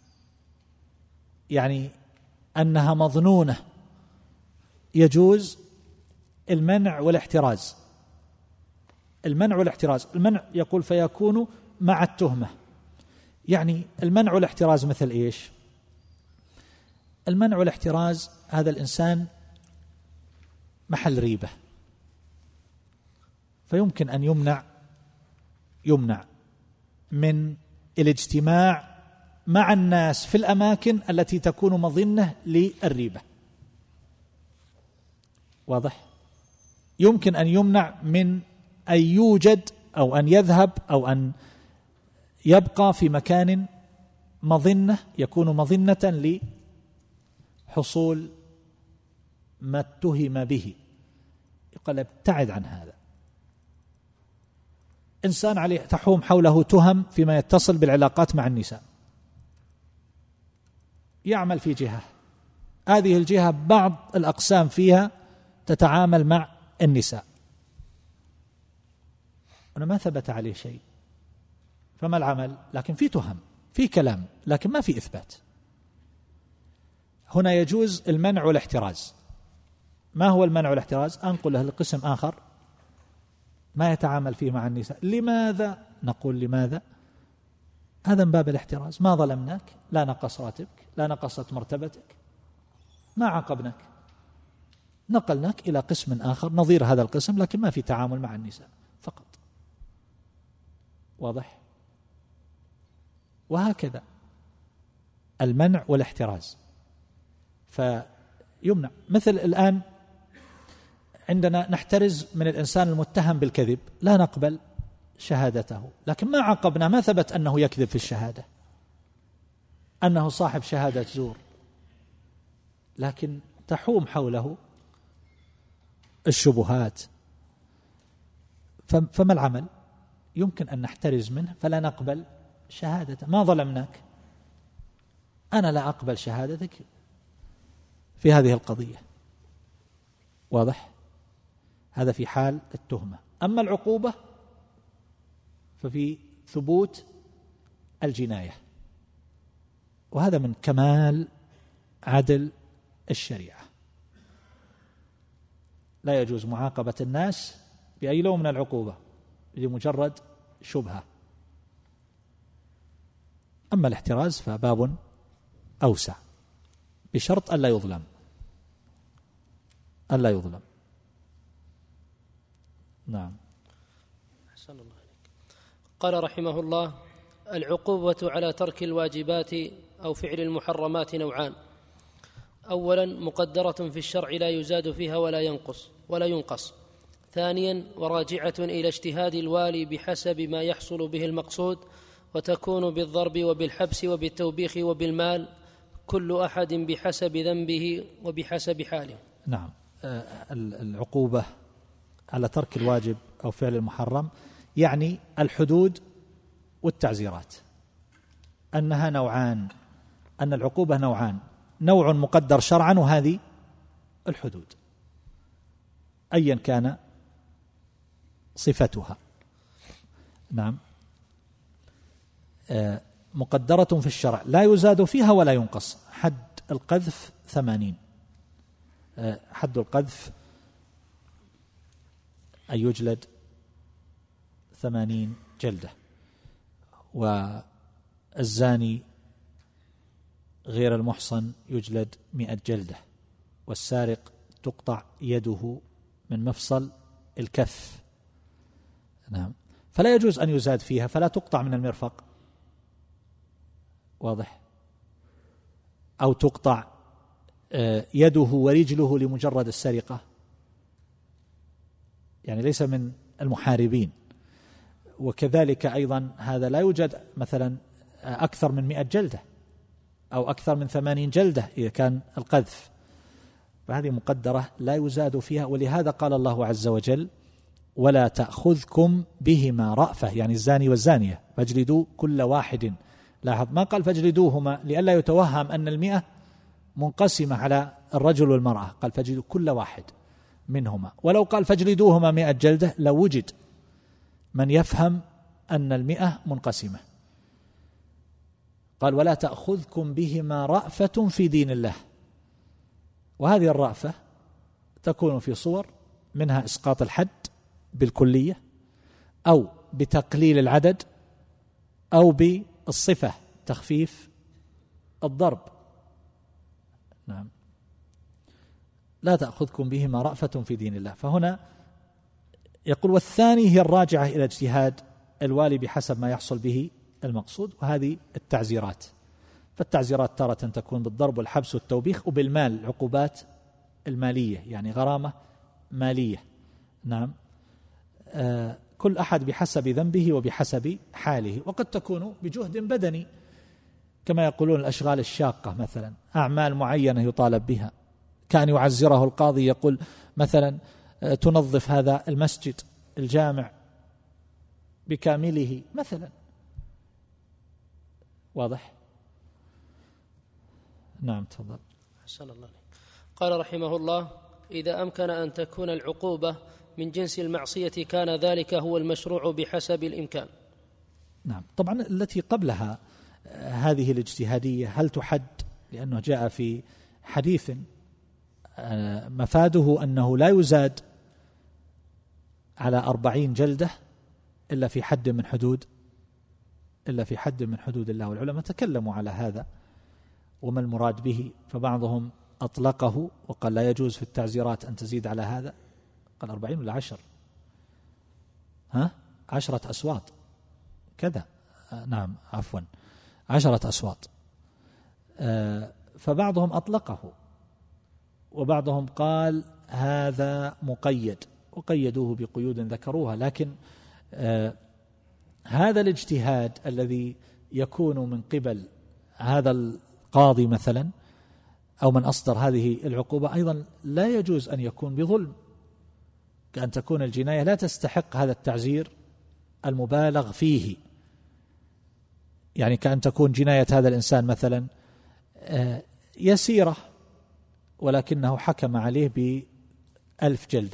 يعني أنها مظنونة، يجوز المنع والاحتراز. المنع والاحتراز، المنع يقول فيكون مع التهمة، يعني المنع والاحتراز مثل إيش؟ المنع والاحتراز هذا الإنسان محل ريبة، فيمكن أن يمنع من الاجتماع مع الناس في الأماكن التي تكون مظنة للريبة. واضح؟ يمكن أن يمنع من أن يوجد أو أن يذهب أو أن يبقى في مكان مظنة يكون مظنة لحصول ما اتهم به، يقال ابتعد عن هذا. إنسان عليه تحوم حوله تهم فيما يتصل بالعلاقات مع النساء، يعمل في جهة، هذه الجهة بعض الأقسام فيها تتعامل مع النساء، أنا ما ثبت عليه شيء، فما العمل؟ لكن في تهم، في كلام، لكن ما في إثبات. هنا يجوز المنع والاحتراز. ما هو المنع والاحتراز؟ أنقله لقسم آخر ما يتعامل فيه مع النساء. لماذا؟ نقول لماذا؟ هذا من باب الاحتراز، ما ظلمناك، لا نقص راتبك، لا نقصت مرتبتك، ما عاقبناك، نقلناك إلى قسم آخر نظير هذا القسم لكن ما في تعامل مع النساء فقط. واضح؟ وهكذا المنع والاحتراز فيمنع. مثل الآن عندنا نحترز من الإنسان المتهم بالكذب، لا نقبل شهادته، لكن ما عاقبنا، ما ثبت أنه يكذب في الشهادة، أنه صاحب شهادة زور، لكن تحوم حوله الشبهات، فما العمل؟ يمكن أن نحترز منه فلا نقبل شهادته. ما ظلمناك، أنا لا أقبل شهادتك في هذه القضية. واضح؟ هذا في حال التهمة. أما العقوبة ففي ثبوت الجناية، وهذا من كمال عدل الشريعة. لا يجوز معاقبة الناس بأي لون من العقوبة لمجرد شبهة. أما الاحتراز فباب أوسع بشرط ألا يظلم، ألا يظلم. نعم. أحسن الله عليك. قال رحمه الله: العقوبة على ترك الواجبات أو فعل المحرمات نوعان: أولا مقدرة في الشرع لا يزاد فيها ولا ينقص. ثانيا وراجعة إلى اجتهاد الوالي بحسب ما يحصل به المقصود، وتكون بالضرب وبالحبس وبالتوبيخ وبالمال، كل أحد بحسب ذنبه وبحسب حاله. نعم. العقوبة على ترك الواجب أو فعل المحرم يعني الحدود والتعزيرات، أنها نوعان، أن العقوبة نوعان: نوع مقدر شرعا، وهذه الحدود أيا كان صفتها. نعم. مقدرة في الشرع لا يزاد فيها ولا ينقص. حد القذف 80، حد القذف أن يجلد 80 جلدة، والزاني غير المحصن يجلد 100 جلدة، والسارق تقطع يده من مفصل الكف. نعم. فلا يجوز أن يزاد فيها، فلا تقطع من المرفق، واضح، أو تقطع يده ورجله لمجرد السرقة، يعني ليس من المحاربين. وكذلك أيضا هذا لا يوجد مثلا أكثر من 100 جلدة أو أكثر من 80 جلدة إذا كان القذف، فهذه مقدرة لا يزاد فيها. ولهذا قال الله عز وجل: ولا تأخذكم بهما رأفة، يعني الزاني والزانية فاجلدوا كل واحد. لاحظ ما قال فاجلدوهما لئلا يتوهم أن 100 منقسمة على الرجل والمرأة، قال فاجلدوا كل واحد منهما. ولو قال فاجلدوهما 100 جلدة لوجد من يفهم أن 100 منقسمة. قال ولا تأخذكم بهما رأفة في دين الله، وهذه الرأفة تكون في صور، منها إسقاط الحد بالكلية، أو بتقليل العدد، أو بالصفة تخفيف الضرب. نعم. لا تأخذكم بهما رأفة في دين الله. فهنا يقول والثاني هي الراجعة إلى اجتهاد الوالي بحسب ما يحصل به المقصود، وهذه التعزيرات. فالتعزيرات تارة تكون بالضرب والحبس والتوبيخ، وبالمال العقوبات المالية، يعني غرامة مالية. نعم. كل أحد بحسب ذنبه وبحسب حاله، وقد تكون بجهد بدني كما يقولون الأشغال الشاقة، مثلا أعمال معينة يطالب بها، كان يعزره القاضي يقول مثلا تنظف هذا المسجد الجامع بكامله مثلا. واضح؟ نعم تفضل. أحسن الله عليك. قال رحمه الله: إذا أمكن أن تكون العقوبة من جنس المعصية كان ذلك هو المشروع بحسب الإمكان. نعم. طبعا التي قبلها هذه الاجتهادية هل تحد؟ لأنه جاء في حديث مفاده أنه لا يزاد على 40 جلدة إلا في حد من حدود الله. والعلماء تكلموا على هذا وما المراد به، فبعضهم أطلقه وقال لا يجوز في التعزيرات أن تزيد على هذا. قال 40 ولا 10؟ 10 أسواط كذا. نعم عفوا 10 أسواط. فبعضهم أطلقه وبعضهم قال هذا مقيد، وقيدوه بقيود ذكروها. لكن هذا الاجتهاد الذي يكون من قبل هذا القاضي مثلا أو من أصدر هذه العقوبة أيضا لا يجوز أن يكون بظلم، كأن تكون الجناية لا تستحق هذا التعزير المبالغ فيه. يعني كأن تكون جناية هذا الإنسان مثلا يسيرة ولكنه حكم عليه ب1000 جلدة.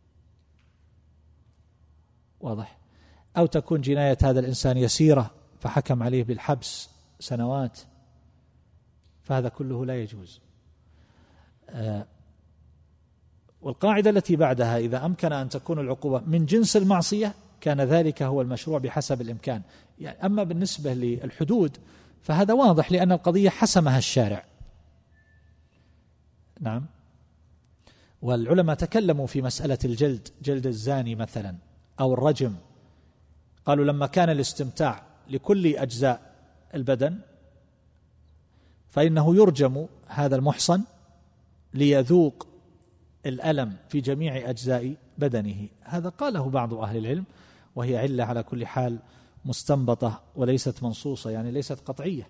واضح؟ أو تكون جناية هذا الإنسان يسيرة فحكم عليه بالحبس سنوات، فهذا كله لا يجوز. والقاعدة التي بعدها إذا أمكن أن تكون العقوبة من جنس المعصية كان ذلك هو المشروع بحسب الإمكان. يعني أما بالنسبة للحدود فهذا واضح لأن القضية حسمها الشارع. نعم. والعلماء تكلموا في مسألة الجلد، جلد الزاني مثلا أو الرجم. قالوا لما كان الاستمتاع لكل أجزاء البدن فإنه يرجم هذا المحصن ليذوق الألم في جميع أجزاء بدنه. هذا قاله بعض أهل العلم، وهي علة على كل حال مستنبطة وليست منصوصة، يعني ليست قطعية،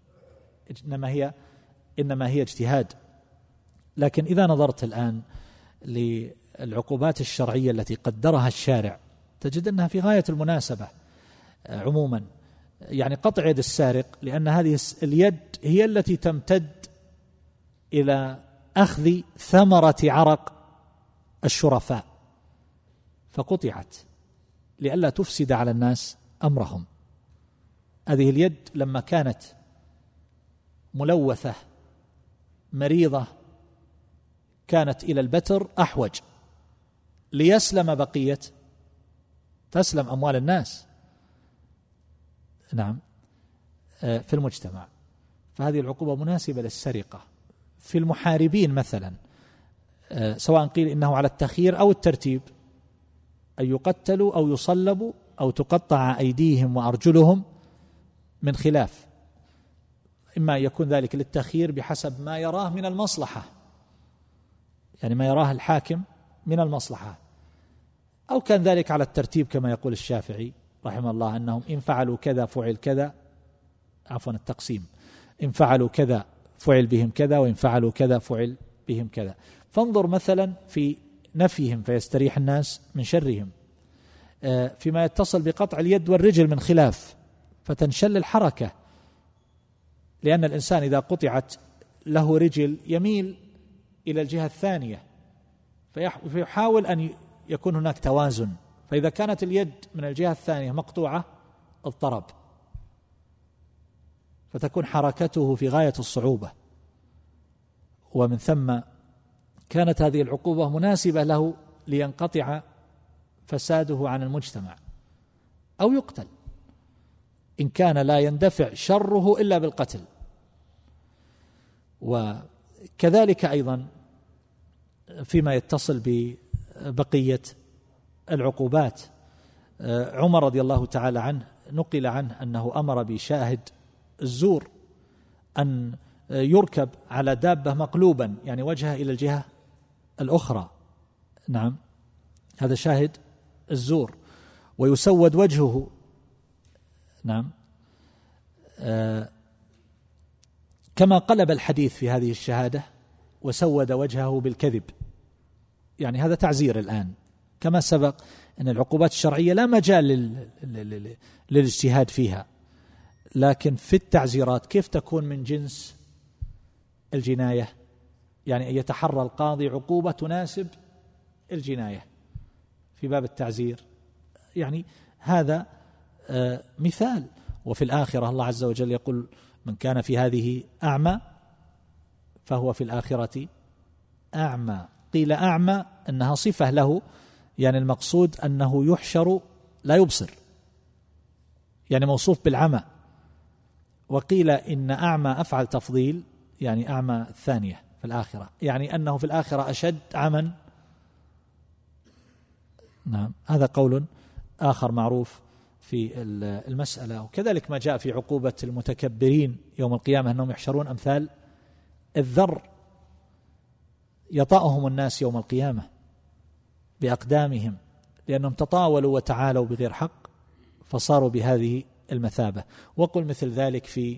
إنما هي اجتهاد. لكن إذا نظرت الآن للعقوبات الشرعية التي قدرها الشارع تجد أنها في غاية المناسبة عموما. يعني قطع يد السارق، لأن هذه اليد هي التي تمتد إلى أخذ ثمرة عرق الشرفاء، فقطعت لئلا تفسد على الناس أمرهم. هذه اليد لما كانت ملوثة مريضة كانت إلى البتر أحوج ليسلم تسلم أموال الناس. نعم في المجتمع. فهذه العقوبة مناسبة للسرقة. في المحاربين مثلا سواء قيل إنه على التخيير أو الترتيب، أن يقتلوا أو يصلبوا أو تقطع أيديهم وأرجلهم من خلاف، إما يكون ذلك للتخيير بحسب ما يراه من المصلحة، يعني ما يراه الحاكم من المصلحة، أو كان ذلك على الترتيب كما يقول الشافعي رحمه الله أنهم إن فعلوا كذا فعل كذا، عفوا التقسيم، إن فعلوا كذا فعل بهم كذا وإن فعلوا كذا فعل بهم كذا. فانظر مثلا في نفيهم فيستريح الناس من شرهم، فيما يتصل بقطع اليد والرجل من خلاف فتنشل الحركة، لأن الإنسان إذا قطعت له رجل يميل إلى الجهة الثانية فيحاول أن يكون هناك توازن، فإذا كانت اليد من الجهة الثانية مقطوعة اضطرب، فتكون حركته في غاية الصعوبة. ومن ثم كانت هذه العقوبة مناسبة له لينقطع فساده عن المجتمع أو يقتل إن كان لا يندفع شره إلا بالقتل. وكذلك أيضا فيما يتصل ببقية العقوبات، عمر رضي الله تعالى عنه نقل عنه أنه أمر بشاهد الزور أن يركب على دابة مقلوبا، يعني وجهه إلى الجهة الأخرى. نعم هذا شاهد الزور، ويسود وجهه. نعم كما قلب الحديث في هذه الشهادة وسود وجهه بالكذب، يعني هذا تعزير الآن كما سبق أن العقوبات الشرعية لا مجال للاجتهاد فيها، لكن في التعزيرات كيف تكون من جنس الجناية؟ يعني أن يتحرى القاضي عقوبة تناسب الجناية في باب التعزير، يعني هذا مثال. وفي الآخرة الله عز وجل يقول من كان في هذه أعمى فهو في الآخرة أعمى. قيل أعمى أنها صفة له، يعني المقصود أنه يحشر لا يبصر، يعني موصوف بالعمى. وقيل إن أعمى أفعل تفضيل، يعني أعمى الثانية في الآخرة، يعني أنه في الآخرة أشد عمى. نعم، هذا قول آخر معروف في المسألة. وكذلك ما جاء في عقوبة المتكبرين يوم القيامة أنهم يحشرون أمثال الذر، يطأهم الناس يوم القيامة بأقدامهم لأنهم تطاولوا وتعالوا بغير حق فصاروا بهذه المثابة. وقل مثل ذلك في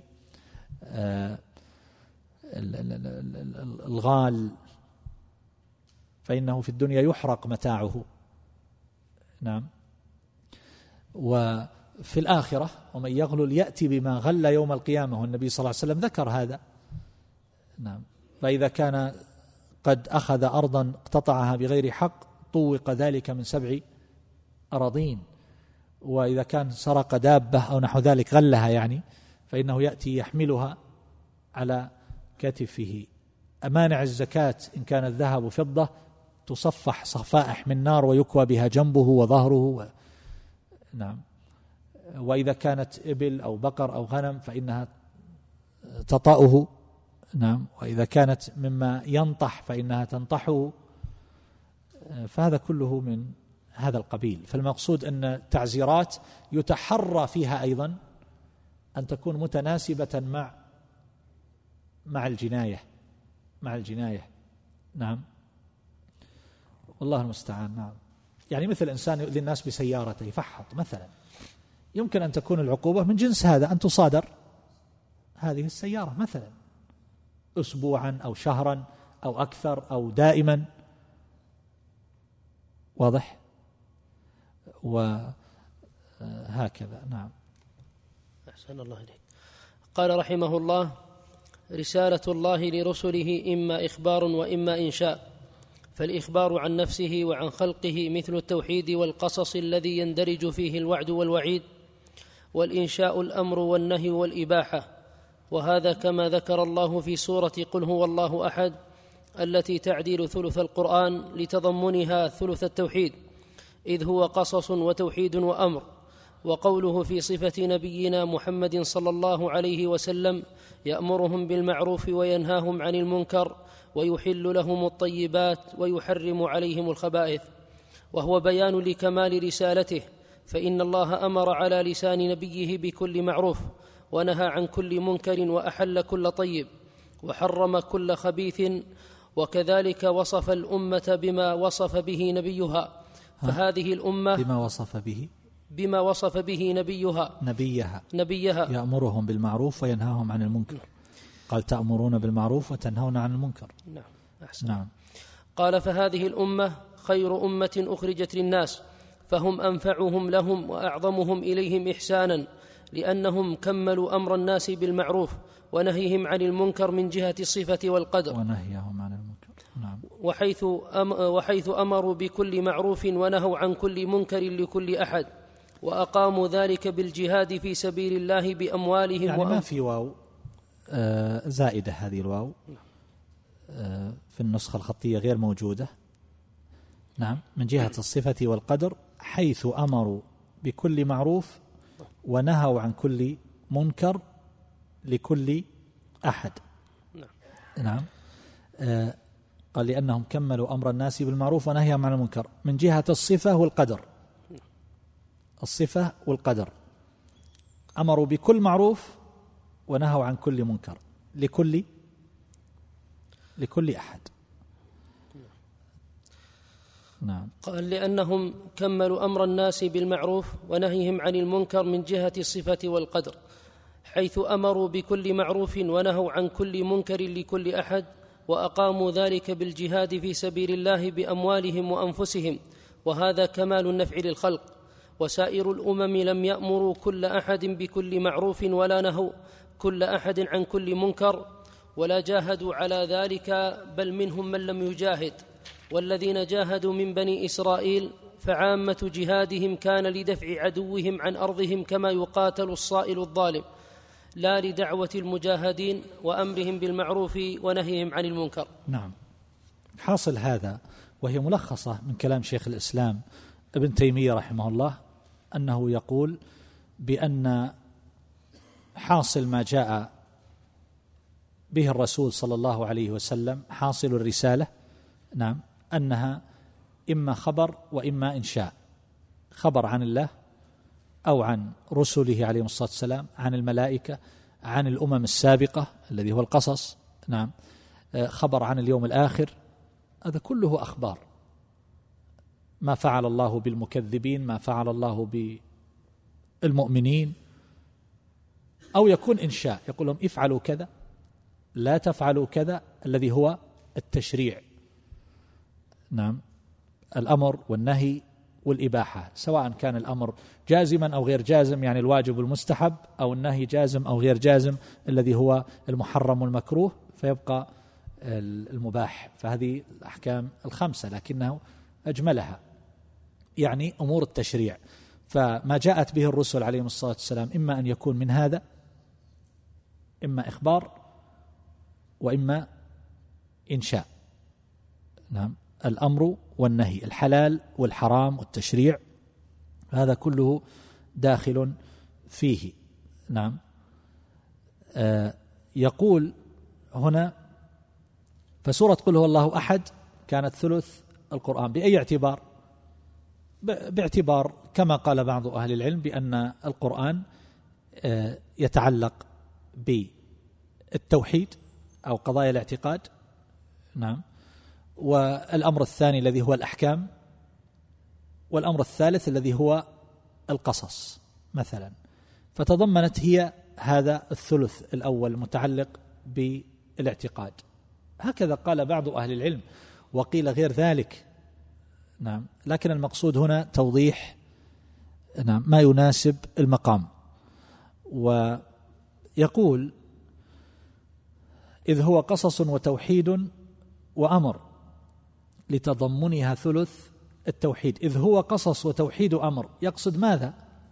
الغال، فإنه في الدنيا يحرق متاعه. نعم. وفي الآخرة ومن يغلل يأتي بما غل يوم القيامة، والنبي صلى الله عليه وسلم ذكر هذا. نعم. فإذا كان قد أخذ أرضا اقتطعها بغير حق طوق ذلك من 7 أراضين، وإذا كان سرق دابة أو نحو ذلك غلها يعني، فإنه يأتي يحملها على كتفه. أمانع الزكاة إن كان الذهب وفضة تصفح صفائح من نار ويكوى بها جنبه وظهره نعم. وإذا كانت إبل أو بقر أو غنم فإنها تطأه. نعم. وإذا كانت مما ينطح فإنها تنطحه. فهذا كله من هذا القبيل. فالمقصود أن تعزيرات يتحرى فيها أيضا أن تكون متناسبة مع الجناية. نعم، والله المستعان. نعم، يعني مثل إنسان يؤذي الناس بسيارته يفحط مثلا، يمكن أن تكون العقوبة من جنس هذا، أن تصادر هذه السيارة مثلا أسبوعا أو شهرا أو أكثر أو دائما. واضح؟ وهكذا. نعم. أحسن الله إليك. قال رحمه الله: رسالة الله لرسله إما إخبار وإما إنشاء. فالإخبار عن نفسه وعن خلقه مثل التوحيد والقصص الذي يندرج فيه الوعد والوعيد، والإنشاء الأمر والنهي والإباحة. وهذا كما ذكر الله في سورة قل هو الله أحد التي تعديل ثلث القرآن لتضمنها ثلث التوحيد، إذ هو قصص وتوحيد وأمر. وقوله في صفة نبينا محمد صلى الله عليه وسلم: يأمرهم بالمعروف وينهاهم عن المنكر ويحل لهم الطيبات ويحرم عليهم الخبائث، وهو بيان لكمال رسالته، فإن الله أمر على لسان نبيه بكل معروف ونهى عن كل منكر وأحل كل طيب وحرم كل خبيث. وكذلك وصف الأمة بما وصف به نبيها، فهذه الأمة بما وصف به نبيها يأمرهم بالمعروف وينهاهم عن المنكر. قال تأمرون بالمعروف وتنهون عن المنكر. نعم. أحسن. نعم. قال فهذه الأمة خير أمة أخرجت للناس، فهم أنفعهم لهم وأعظمهم إليهم إحسانا، لأنهم كملوا أمر الناس بالمعروف ونهيهم عن المنكر من جهة الصفة والقدر، ونهيهم عن المنكر. نعم. وحيث أمروا بكل معروف ونهوا عن كل منكر لكل أحد، وأقاموا ذلك بالجهاد في سبيل الله بأموالهم. يعني ما في واو زائدة، هذه الواو في النسخة الخطية غير موجودة. نعم. من جهة الصفة والقدر، حيث أمروا بكل معروف ونهوا عن كل منكر لكل أحد. نعم. قال لأنهم كملوا أمر الناس بالمعروف ونهيهم عن المنكر من جهة الصفة والقدر. الصفة والقدر، أمروا بكل معروف ونهوا عن كل منكر لكل أحد. نعم. قال لأنهم كملوا أمر الناس بالمعروف ونهيهم عن المنكر من جهة الصفة والقدر، حيث أمروا بكل معروف ونهوا عن كل منكر لكل أحد، وأقاموا ذلك بالجهاد في سبيل الله بأموالهم وأنفسهم، وهذا كمال النفع للخلق. وسائر الأمم لم يأمروا كل أحد بكل معروف ولا نهوا كل أحد عن كل منكر ولا جاهدوا على ذلك، بل منهم من لم يجاهد. والذين جاهدوا من بني إسرائيل فعامة جهادهم كان لدفع عدوهم عن أرضهم كما يقاتل الصائل الظالم، لا لدعوة المجاهدين وأمرهم بالمعروف ونهيهم عن المنكر. نعم، حاصل هذا، وهي ملخصة من كلام شيخ الإسلام ابن تيمية رحمه الله، أنه يقول بأن حاصل ما جاء به الرسول صلى الله عليه وسلم، حاصل الرسالة، نعم، أنها إما خبر وإما إنشاء، خبر عن الله أو عن رسله عليه الصلاة والسلام، عن الملائكة، عن الأمم السابقة الذي هو القصص، نعم، خبر عن اليوم الآخر، هذا كله أخبار. ما فعل الله بالمكذبين، ما فعل الله بالمؤمنين. أو يكون إنشاء، يقول لهم افعلوا كذا، لا تفعلوا كذا، الذي هو التشريع، نعم، الأمر والنهي والإباحة، سواء كان الأمر جازما أو غير جازم، يعني الواجب المستحب، أو النهي جازم أو غير جازم الذي هو المحرم والمكروه، فيبقى المباح. فهذه الأحكام الخمسة لكنه أجملها، يعني أمور التشريع. فما جاءت به الرسل عليهم الصلاة والسلام إما أن يكون من هذا، إما إخبار وإما إنشاء، نعم، الأمر والنهي، الحلال والحرام والتشريع، هذا كله داخل فيه، نعم. يقول هنا: فسورة قل هو الله أحد كانت ثلث القرآن. بأي اعتبار؟ باعتبار كما قال بعض أهل العلم بأن القرآن يتعلق بالتوحيد أو قضايا الاعتقاد، نعم، والأمر الثاني الذي هو الأحكام، والأمر الثالث الذي هو القصص مثلا. فتضمنت هي هذا الثلث الأول المتعلق بالاعتقاد، هكذا قال بعض أهل العلم، وقيل غير ذلك، نعم، لكن المقصود هنا توضيح، نعم، ما يناسب المقام. ويقول: إذ هو قصص وتوحيد وأمر لتضمنها ثلث التوحيد. إذ هو قصص وتوحيد أمر، يقصد ماذا؟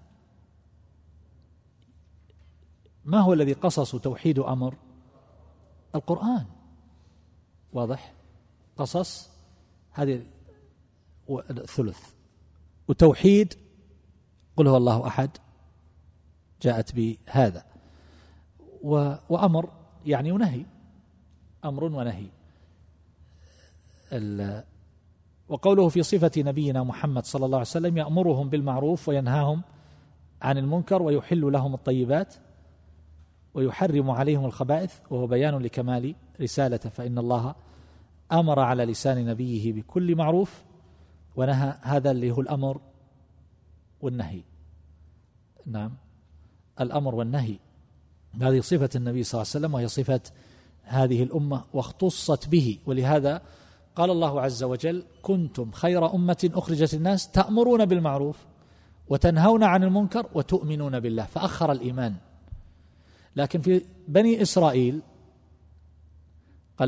ما هو الذي قصص وتوحيد أمر؟ القرآن، واضح؟ قصص هذه الثلث، وتوحيد قل هو الله أحد جاءت بهذا، وأمر يعني ونهي، أمر ونهي. وقوله في صفة نبينا محمد صلى الله عليه وسلم: يأمرهم بالمعروف وينهاهم عن المنكر ويحل لهم الطيبات ويحرم عليهم الخبائث، وهو بيان لكمال رسالته، فإن الله أمر على لسان نبيه بكل معروف ونهى، هذا اللي هو الأمر والنهي، نعم، الأمر والنهي، هذه صفة النبي صلى الله عليه وسلم، وهي صفة هذه الأمة واختصت به. ولهذا قال الله عز وجل: كنتم خير أمة أخرجت الناس تأمرون بالمعروف وتنهون عن المنكر وتؤمنون بالله، فأخر الإيمان. لكن في بني إسرائيل قال: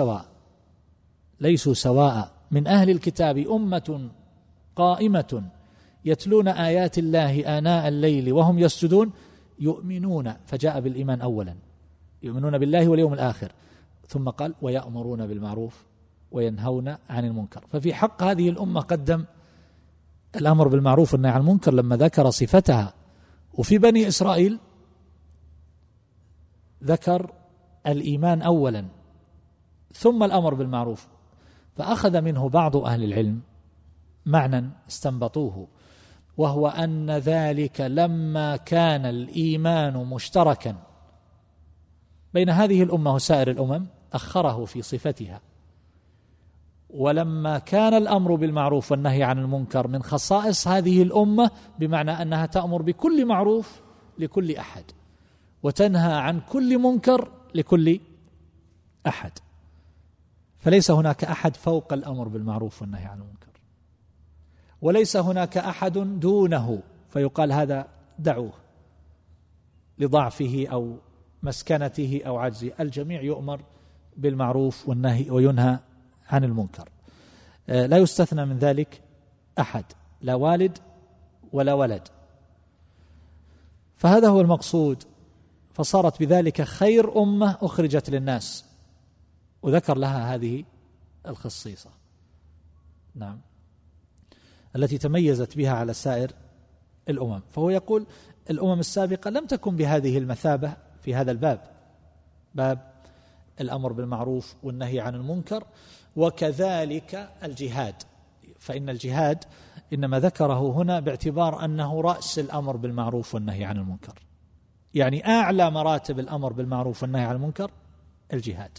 ليسوا سواء من أهل الكتاب أمة قائمة يتلون آيات الله آناء الليل وهم يسجدون يؤمنون، فجاء بالإيمان أولا، يؤمنون بالله واليوم الآخر، ثم قال: ويأمرون بالمعروف وينهون عن المنكر. ففي حق هذه الأمة قدم الأمر بالمعروف والنهي عن المنكر لما ذكر صفتها، وفي بني إسرائيل ذكر الإيمان أولا ثم الأمر بالمعروف. فأخذ منه بعض أهل العلم معنى استنبطوه، وهو أن ذلك لما كان الإيمان مشتركا بين هذه الأمة وسائر الأمم أخره في صفتها، ولما كان الأمر بالمعروف والنهي عن المنكر من خصائص هذه الأمة، بمعنى أنها تأمر بكل معروف لكل أحد وتنهى عن كل منكر لكل أحد، فليس هناك أحد فوق الأمر بالمعروف والنهي عن المنكر. وليس هناك أحد دونه فيقال هذا دعوه لضعفه أو مسكنته أو عجزه. الجميع يؤمر بالمعروف والنهي وينهى عن المنكر، لا يستثنى من ذلك أحد، لا والد ولا ولد. فهذا هو المقصود، فصارت بذلك خير أمة أخرجت للناس، وذكر لها هذه الخصيصة نعم التي تميزت بها على سائر الأمم. فهو يقول الأمم السابقة لم تكن بهذه المثابة في هذا الباب، باب الأمر بالمعروف والنهي عن المنكر. وكذلك الجهاد، فإن الجهاد إنما ذكره هنا باعتبار أنه رأس الأمر بالمعروف والنهي عن المنكر، يعني أعلى مراتب الأمر بالمعروف والنهي عن المنكر الجهاد،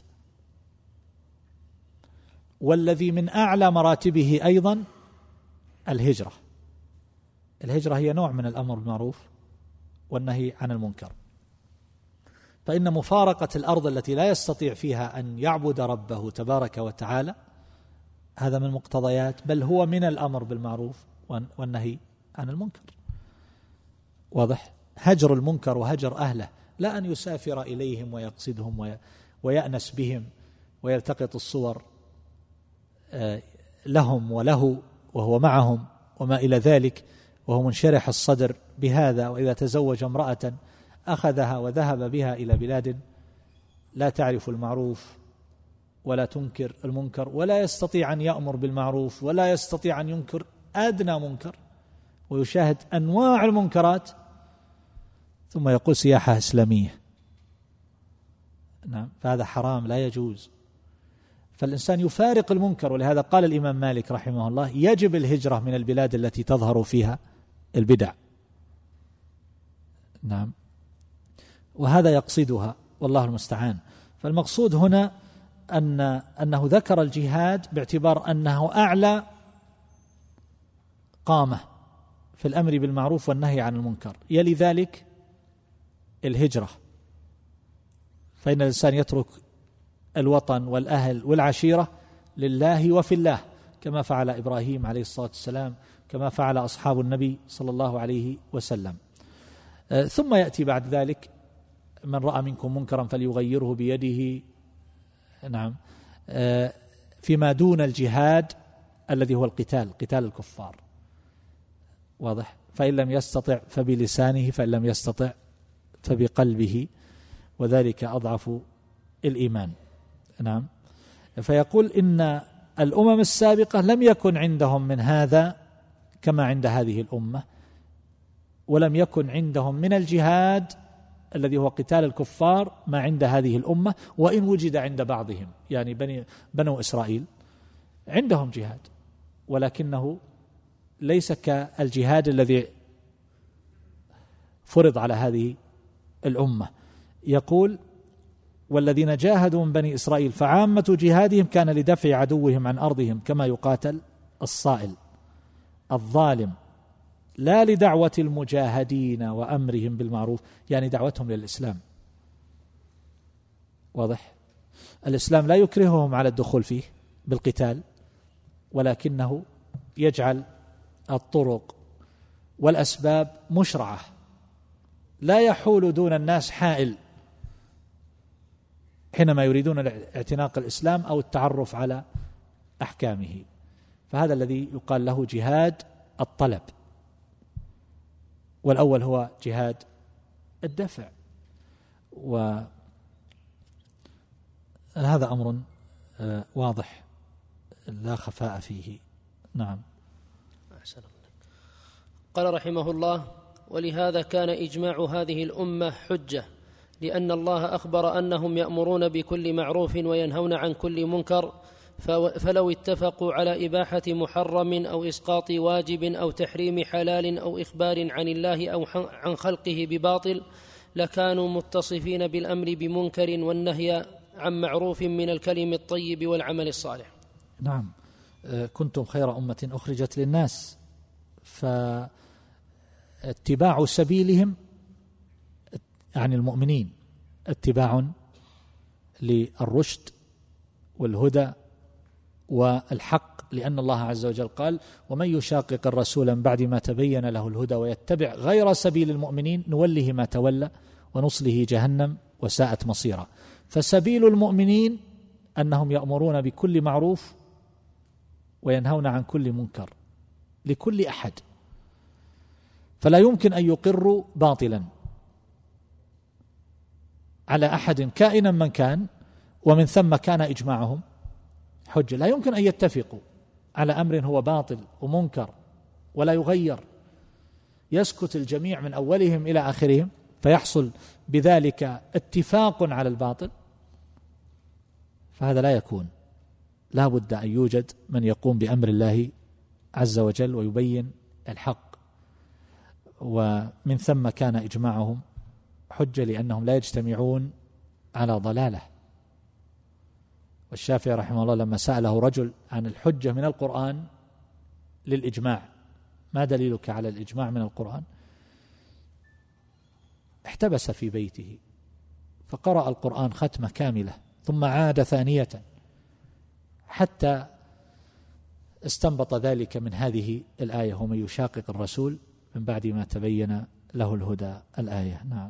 والذي من أعلى مراتبه أيضا الهجرة. الهجرة هي نوع من الأمر بالمعروف والنهي عن المنكر، فإن مفارقة الأرض التي لا يستطيع فيها أن يعبد ربه تبارك وتعالى هذا من مقتضيات، بل هو من الأمر بالمعروف والنهي عن المنكر. واضح؟ هجر المنكر وهجر أهله، لا أن يسافر إليهم ويقصدهم ويأنس بهم ويلتقط الصور لهم وله وهو معهم وما إلى ذلك، وهو منشرح الصدر بهذا. وإذا تزوج امرأة أخذها وذهب بها إلى بلاد لا تعرف المعروف ولا تنكر المنكر، ولا يستطيع أن يأمر بالمعروف ولا يستطيع أن ينكر أدنى منكر، ويشاهد أنواع المنكرات، ثم يقول سياحة إسلامية. نعم، فهذا حرام لا يجوز. فالإنسان يفارق المنكر، ولهذا قال الإمام مالك رحمه الله يجب الهجرة من البلاد التي تظهر فيها البدع. نعم، وهذا يقصدها والله المستعان. فالمقصود هنا أنه ذكر الجهاد باعتبار أنه أعلى قامة في الأمر بالمعروف والنهي عن المنكر، يلي ذلك الهجرة، فإن الإنسان يترك الوطن والأهل والعشيرة لله وفي الله، كما فعل إبراهيم عليه الصلاة والسلام، كما فعل أصحاب النبي صلى الله عليه وسلم. ثم يأتي بعد ذلك من رأى منكم منكرا فليغيره بيده. نعم، فيما دون الجهاد الذي هو قتال الكفار. واضح؟ فإن لم يستطع فبلسانه، فإن لم يستطع فبقلبه، وذلك أضعف الإيمان. نعم، فيقول إن الأمم السابقة لم يكن عندهم من هذا كما عند هذه الأمة، ولم يكن عندهم من الجهاد الذي هو قتال الكفار ما عند هذه الأمة، وإن وجد عند بعضهم، يعني بنو إسرائيل عندهم جهاد، ولكنه ليس كالجهاد الذي فرض على هذه الأمة. يقول والذين جاهدوا من بني إسرائيل فعامة جهادهم كان لدفع عدوهم عن أرضهم كما يقاتل الصائل الظالم، لا لدعوة المجاهدين وأمرهم بالمعروف، يعني دعوتهم للإسلام. واضح؟ الإسلام لا يكرههم على الدخول فيه بالقتال، ولكنه يجعل الطرق والأسباب مشرعة، لا يحول دون الناس حائل حينما يريدون اعتناق الإسلام أو التعرف على أحكامه. فهذا الذي يقال له جهاد الطلب، والأول هو جهاد الدفع، وهذا أمر واضح لا خفاء فيه. نعم. قال رحمه الله: ولهذا كان إجماع هذه الأمة حجة، لأن الله أخبر أنهم يأمرون بكل معروف وينهون عن كل منكر، فلو اتفقوا على إباحة محرم أو إسقاط واجب أو تحريم حلال أو إخبار عن الله أو عن خلقه بباطل لكانوا متصفين بالأمر بمنكر والنهي عن معروف من الكلم الطيب والعمل الصالح. نعم، كنتم خير أمة أخرجت للناس، فاتباع سبيلهم عن المؤمنين اتباع للرشد والهدى والحق، لأن الله عز وجل قال: ومن يشاقق الرسول من بعد ما تبين له الهدى ويتبع غير سبيل المؤمنين نوله ما تولى ونصله جهنم وساءت مصيرا. فسبيل المؤمنين أنهم يأمرون بكل معروف وينهون عن كل منكر لكل أحد، فلا يمكن أن يقروا باطلا على أحد كائنا من كان، ومن ثم كان إجماعهم حجة. لا يمكن أن يتفقوا على أمر هو باطل ومنكر ولا يغير، يسكت الجميع من أولهم إلى آخرهم فيحصل بذلك اتفاق على الباطل، فهذا لا يكون. لا بد أن يوجد من يقوم بأمر الله عز وجل ويبين الحق، ومن ثم كان إجماعهم حجة لأنهم لا يجتمعون على ضلالة. والشافعي رحمه الله لما سأله رجل عن الحجة من القرآن للإجماع: ما دليلك على الإجماع من القرآن؟ احتبس في بيته فقرأ القرآن ختمة كاملة ثم عاد ثانية حتى استنبط ذلك من هذه الآية: ومن يشاقق الرسول من بعد ما تبين له الهدى. الآية. نعم.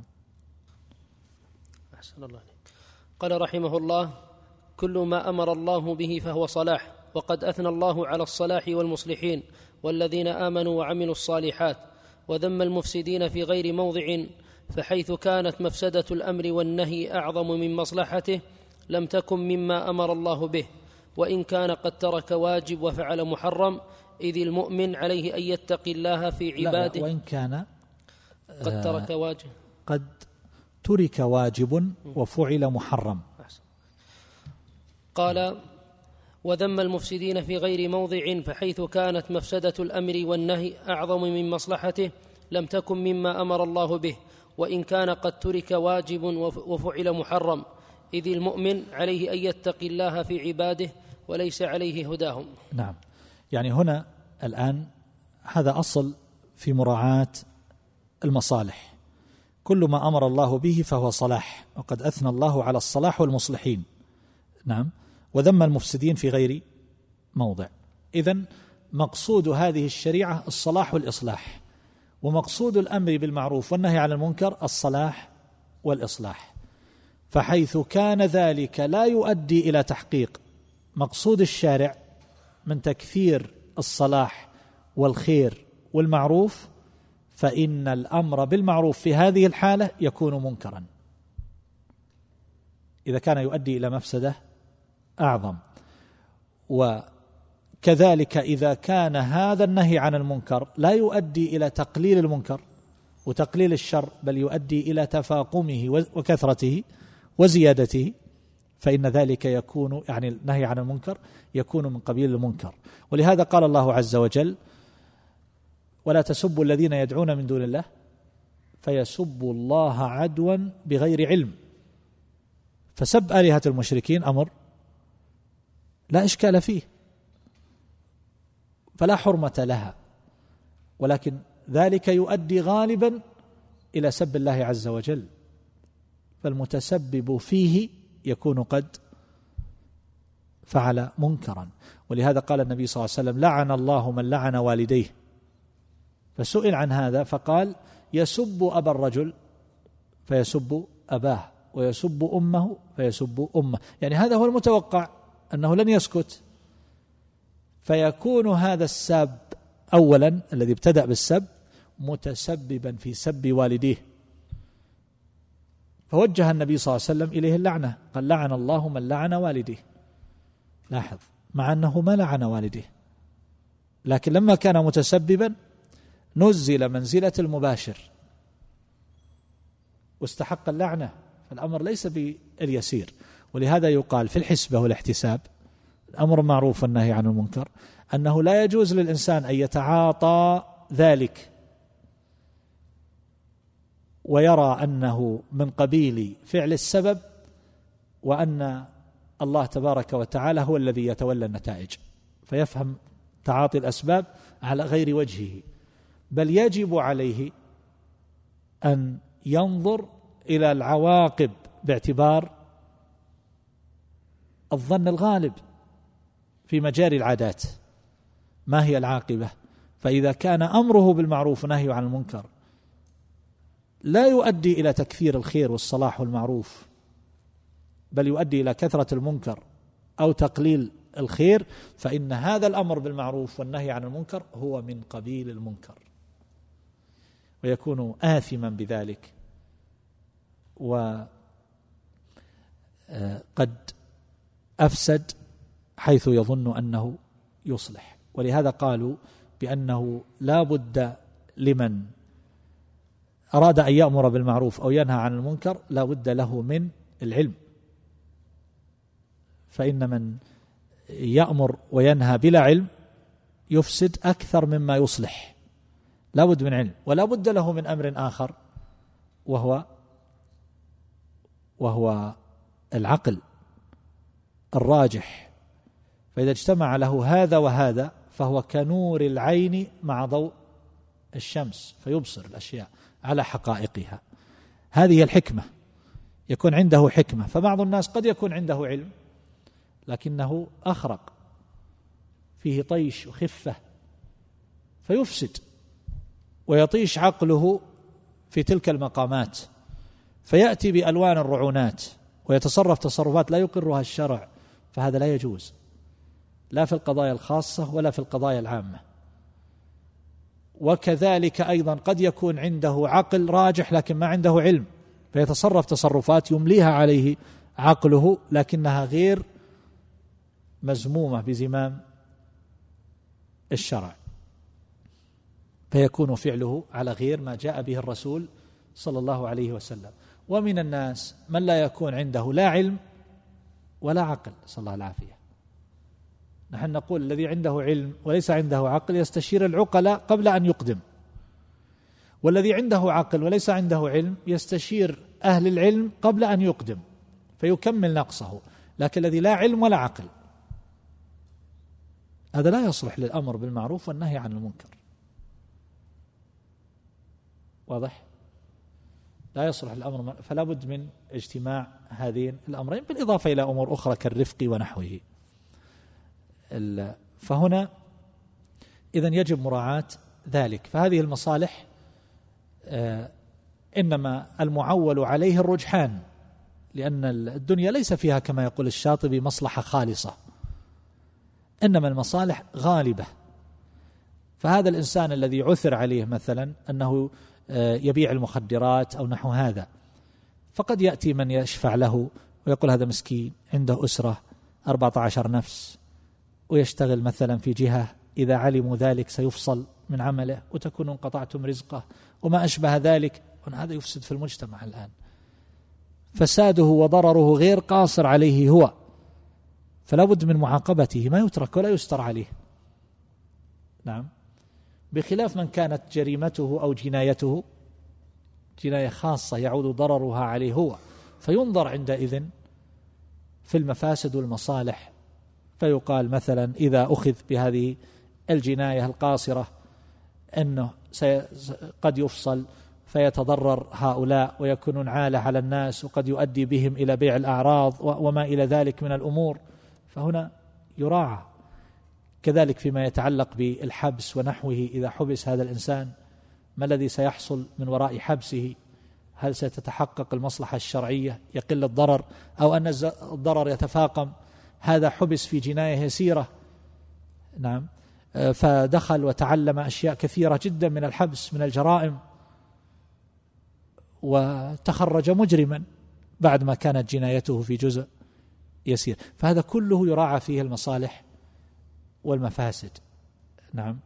أحسن الله عليك. قال رحمه الله: كل ما أمر الله به فهو صلاح، وقد أثنى الله على الصلاح والمصلحين والذين آمنوا وعملوا الصالحات، وذم المفسدين في غير موضع، فحيث كانت مفسدة الأمر والنهي أعظم من مصلحته لم تكن مما أمر الله به، وإن كان قد ترك واجب وفعل محرم، إذ المؤمن عليه أن يتقي الله في عباده. وإن كان قد ترك واجب، قد ترك واجب وفعل محرم. قال: وذم المفسدين في غير موضع، فحيث كانت مفسدة الأمر والنهي أعظم من مصلحته لم تكن مما أمر الله به، وإن كان قد ترك واجب وفعل محرم، إذ المؤمن عليه أن يتقي الله في عباده وليس عليه هداهم. نعم. يعني هنا الآن هذا أصل في مراعاة المصالح: كل ما أمر الله به فهو صلاح، وقد أثنى الله على الصلاح والمصلحين. نعم. وذم المفسدين في غير موضع. إذن مقصود هذه الشريعة الصلاح والإصلاح، ومقصود الأمر بالمعروف والنهي عن المنكر الصلاح والإصلاح. فحيث كان ذلك لا يؤدي إلى تحقيق مقصود الشارع من تكثير الصلاح والخير والمعروف، فإن الأمر بالمعروف في هذه الحالة يكون منكرا إذا كان يؤدي إلى مفسدة أعظم. وكذلك إذا كان هذا النهي عن المنكر لا يؤدي إلى تقليل المنكر وتقليل الشر، بل يؤدي إلى تفاقمه وكثرته وزيادته، فإن ذلك يكون، يعني النهي عن المنكر يكون من قبيل المنكر. ولهذا قال الله عز وجل: ولا تسبوا الذين يدعون من دون الله فيسبوا الله عدوا بغير علم. فسب آلهة المشركين أمر لا إشكال فيه، فلا حرمة لها، ولكن ذلك يؤدي غالبا إلى سب الله عز وجل، فالمتسبب فيه يكون قد فعل منكرا. ولهذا قال النبي صلى الله عليه وسلم: لعن الله من لعن والديه. فسئل عن هذا فقال: يسب أبا الرجل فيسب أباه، ويسب أمه فيسب أمه. يعني هذا هو المتوقع، أنه لن يسكت، فيكون هذا الساب أولا الذي ابتدأ بالسب متسببا في سب والديه، فوجه النبي صلى الله عليه وسلم إليه اللعنة، قال: لعن الله من لعن والديه. لاحظ، مع أنه ما لعن والديه، لكن لما كان متسببا نزل منزلة المباشر واستحق اللعنة، فالأمر ليس باليسير. ولهذا يقال في الحسبة والاحتساب، الأمر معروف والنهي عن المنكر، أنه لا يجوز للإنسان أن يتعاطى ذلك ويرى أنه من قبيل فعل السبب، وأن الله تبارك وتعالى هو الذي يتولى النتائج، فيفهم تعاطي الأسباب على غير وجهه، بل يجب عليه أن ينظر إلى العواقب باعتبار الظن الغالب. في مجاري العادات ما هي العاقبة. فإذا كان أمره بالمعروف ونهيه عن المنكر لا يؤدي إلى تكثير الخير والصلاح والمعروف، بل يؤدي إلى كثرة المنكر أو تقليل الخير، فإن هذا الأمر بالمعروف والنهي عن المنكر هو من قبيل المنكر، ويكون آثما بذلك، وقد أفسد حيث يظن أنه يصلح. ولهذا قالوا بأنه لا بد لمن أراد أن يأمر بالمعروف أو ينهى عن المنكر لا بد له من العلم، فإن من يأمر وينهى بلا علم يفسد أكثر مما يصلح. لا بد من علم، ولا بد له من أمر آخر وهو العقل الراجح. فإذا اجتمع له هذا وهذا فهو كنور العين مع ضوء الشمس، فيبصر الأشياء على حقائقها. هذه الحكمة، يكون عنده حكمة. فبعض الناس قد يكون عنده علم لكنه أخرق، فيه طيش وخفة، فيفسد ويطيش عقله في تلك المقامات، فيأتي بألوان الرعونات ويتصرف تصرفات لا يقرها الشرع، فهذا لا يجوز لا في القضايا الخاصة ولا في القضايا العامة. وكذلك أيضا قد يكون عنده عقل راجح لكن ما عنده علم، فيتصرف تصرفات يمليها عليه عقله لكنها غير مزمومة بزمام الشرع، فيكون فعله على غير ما جاء به الرسول صلى الله عليه وسلم. ومن الناس من لا يكون عنده لا علم ولا عقل، صلى الله العافية. نحن نقول الذي عنده علم وليس عنده عقل يستشير العقلاء قبل أن يقدم، والذي عنده عقل وليس عنده علم يستشير أهل العلم قبل أن يقدم فيكمل نقصه. لكن الذي لا علم ولا عقل هذا لا يصلح للأمر بالمعروف والنهي عن المنكر. واضح؟ لا يصلح الأمر، فلا بد من اجتماع هذين الأمرين بالإضافة إلى أمور أخرى كالرفق ونحوه. فهنا إذن يجب مراعاة ذلك. فهذه المصالح إنما المعول عليه الرجحان، لأن الدنيا ليس فيها كما يقول الشاطبي مصلحة خالصة، إنما المصالح غالبة. فهذا الإنسان الذي عثر عليه مثلا أنه يبيع المخدرات أو نحو هذا، فقد يأتي من يشفع له ويقول هذا مسكين عنده أسرة 14 نفس ويشتغل مثلا في جهة، إذا علموا ذلك سيفصل من عمله وتكون انقطعتم رزقه وما أشبه ذلك. هذا يفسد في المجتمع الآن، فساده وضرره غير قاصر عليه هو، فلا بد من معاقبته، ما يترك ولا يستر عليه. نعم، بخلاف من كانت جريمته أو جنايته جناية خاصة يعود ضررها عليه هو، فينظر عندئذ في المفاسد والمصالح، فيقال مثلا إذا أخذ بهذه الجناية القاصرة أنه قد يفصل فيتضرر هؤلاء ويكونون عالة على الناس، وقد يؤدي بهم إلى بيع الأعراض وما إلى ذلك من الأمور، فهنا يراعى. كذلك فيما يتعلق بالحبس ونحوه، إذا حبس هذا الإنسان ما الذي سيحصل من وراء حبسه؟ هل ستتحقق المصلحة الشرعية يقل الضرر أو أن الضرر يتفاقم؟ هذا حبس في جناية يسيرة، نعم، فدخل وتعلم أشياء كثيرة جدا من الحبس من الجرائم وتخرج مجرما بعد ما كانت جنايته في جزء يسير. فهذا كله يراعى فيه المصالح والمفاسد. نعم،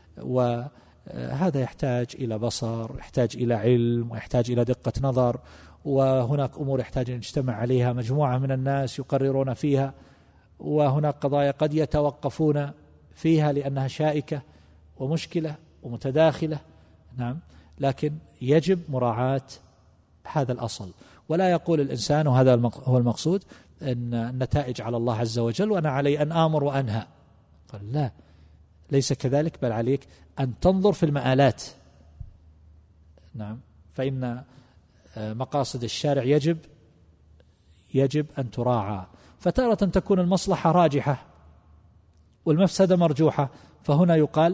وهذا يحتاج إلى بصر، يحتاج إلى علم، ويحتاج إلى دقة نظر، وهناك أمور يحتاج أن يجتمع عليها مجموعة من الناس يقررون فيها، وهناك قضايا قد يتوقفون فيها لأنها شائكة ومشكلة ومتداخلة. نعم، لكن يجب مراعاة هذا الأصل، ولا يقول الإنسان، وهذا هو المقصود، أن النتائج على الله عز وجل وأنا علي أن آمر وأنهى. قال لا، ليس كذلك، بل عليك أن تنظر في المآلات. نعم، فإن مقاصد الشارع يجب أن تراعى، فتارة تكون المصلحة راجحة والمفسدة مرجوحة، فهنا يقال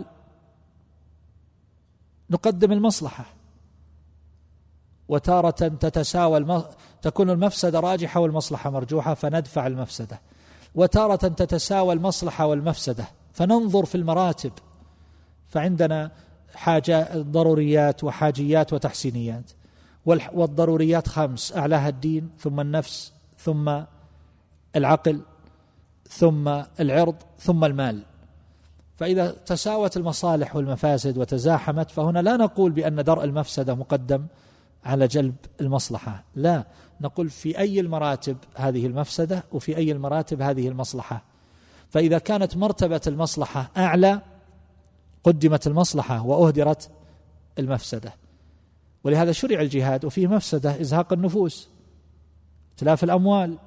نقدم المصلحة. وتارة تكون المفسدة راجحة والمصلحة مرجوحة فندفع المفسدة، وتارة تتساوى المصلحة والمفسدة فننظر في المراتب، فعندنا حاجة ضروريات وحاجيات وتحسينيات، والضروريات 5 أعلاها الدين ثم النفس ثم العقل ثم العرض ثم المال. فإذا تساوت المصالح والمفاسد وتزاحمت فهنا لا نقول بأن درء المفسدة مقدم على جلب المصلحة، لا، نقول في أي المراتب هذه المفسدة وفي أي المراتب هذه المصلحة. فإذا كانت مرتبة المصلحة أعلى قدمت المصلحة وأهدرت المفسدة. ولهذا شرع الجهاد وفيه مفسدة إزهاق النفوس، تلاف الأموال،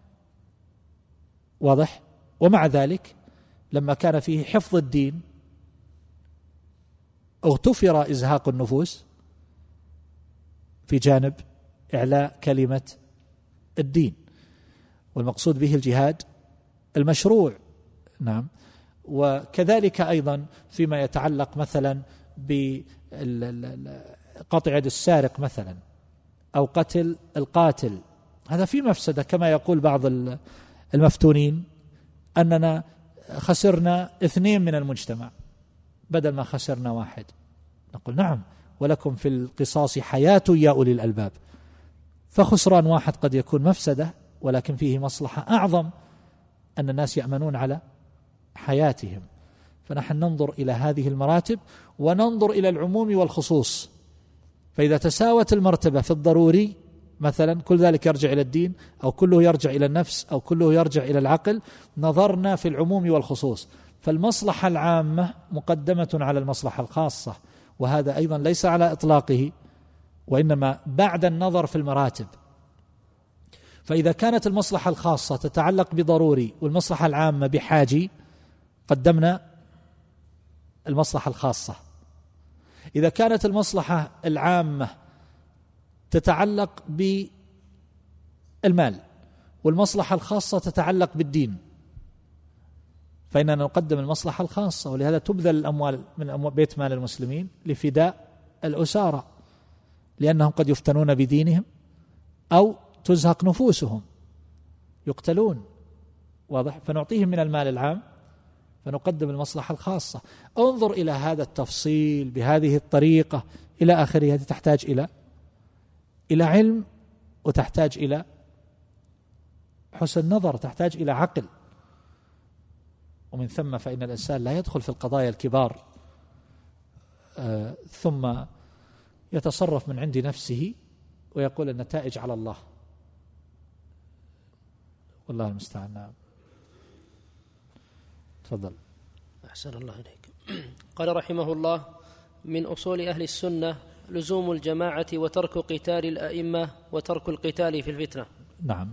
واضح؟ ومع ذلك لما كان فيه حفظ الدين اغتفر إزهاق النفوس في جانب إعلاء كلمة الدين، والمقصود به الجهاد المشروع. نعم. وكذلك أيضا فيما يتعلق مثلا بقطع يد السارق مثلا أو قتل القاتل، هذا في مفسدة كما يقول بعض المفتونين أننا خسرنا 2 من المجتمع بدل ما خسرنا 1. نقول نعم، ولكم في القصاص حياة يا أولي الألباب. فخسران 1 قد يكون مفسدة ولكن فيه مصلحة أعظم، أن الناس يأمنون على حياتهم. فنحن ننظر إلى هذه المراتب وننظر إلى العموم والخصوص. فإذا تساوت المرتبة في الضروري مثلا كل ذلك يرجع إلى الدين أو كله يرجع إلى النفس أو كله يرجع إلى العقل، نظرنا في العموم والخصوص، فالمصلحة العامة مقدمة على المصلحة الخاصة، وهذا أيضا ليس على إطلاقه وإنما بعد النظر في المراتب. فإذا كانت المصلحة الخاصة تتعلق بضروري والمصلحة العامة بحاجي قدمنا المصلحة الخاصة. إذا كانت المصلحة العامة تتعلق بالمال والمصلحة الخاصة تتعلق بالدين فإننا نقدم المصلحة الخاصة. ولهذا تبذل الأموال من بيت مال المسلمين لفداء الأسارى، لأنهم قد يفتنون بدينهم أو تزهق نفوسهم يقتلون، واضح؟ فنعطيهم من المال العام فنقدم المصلحة الخاصة. انظر إلى هذا التفصيل بهذه الطريقة إلى آخره. هذه تحتاج إلى علم وتحتاج إلى حسن نظر، تحتاج إلى عقل. ومن ثم فإن الإنسان لا يدخل في القضايا الكبار ثم يتصرف من عند نفسه ويقول النتائج على الله، والله المستعان. نعم. تفضل. أحسن الله إليك. قال رحمه الله: من أصول أهل السنة لزوم الجماعة وترك قتال الأئمة وترك القتال في الفتنة. نعم.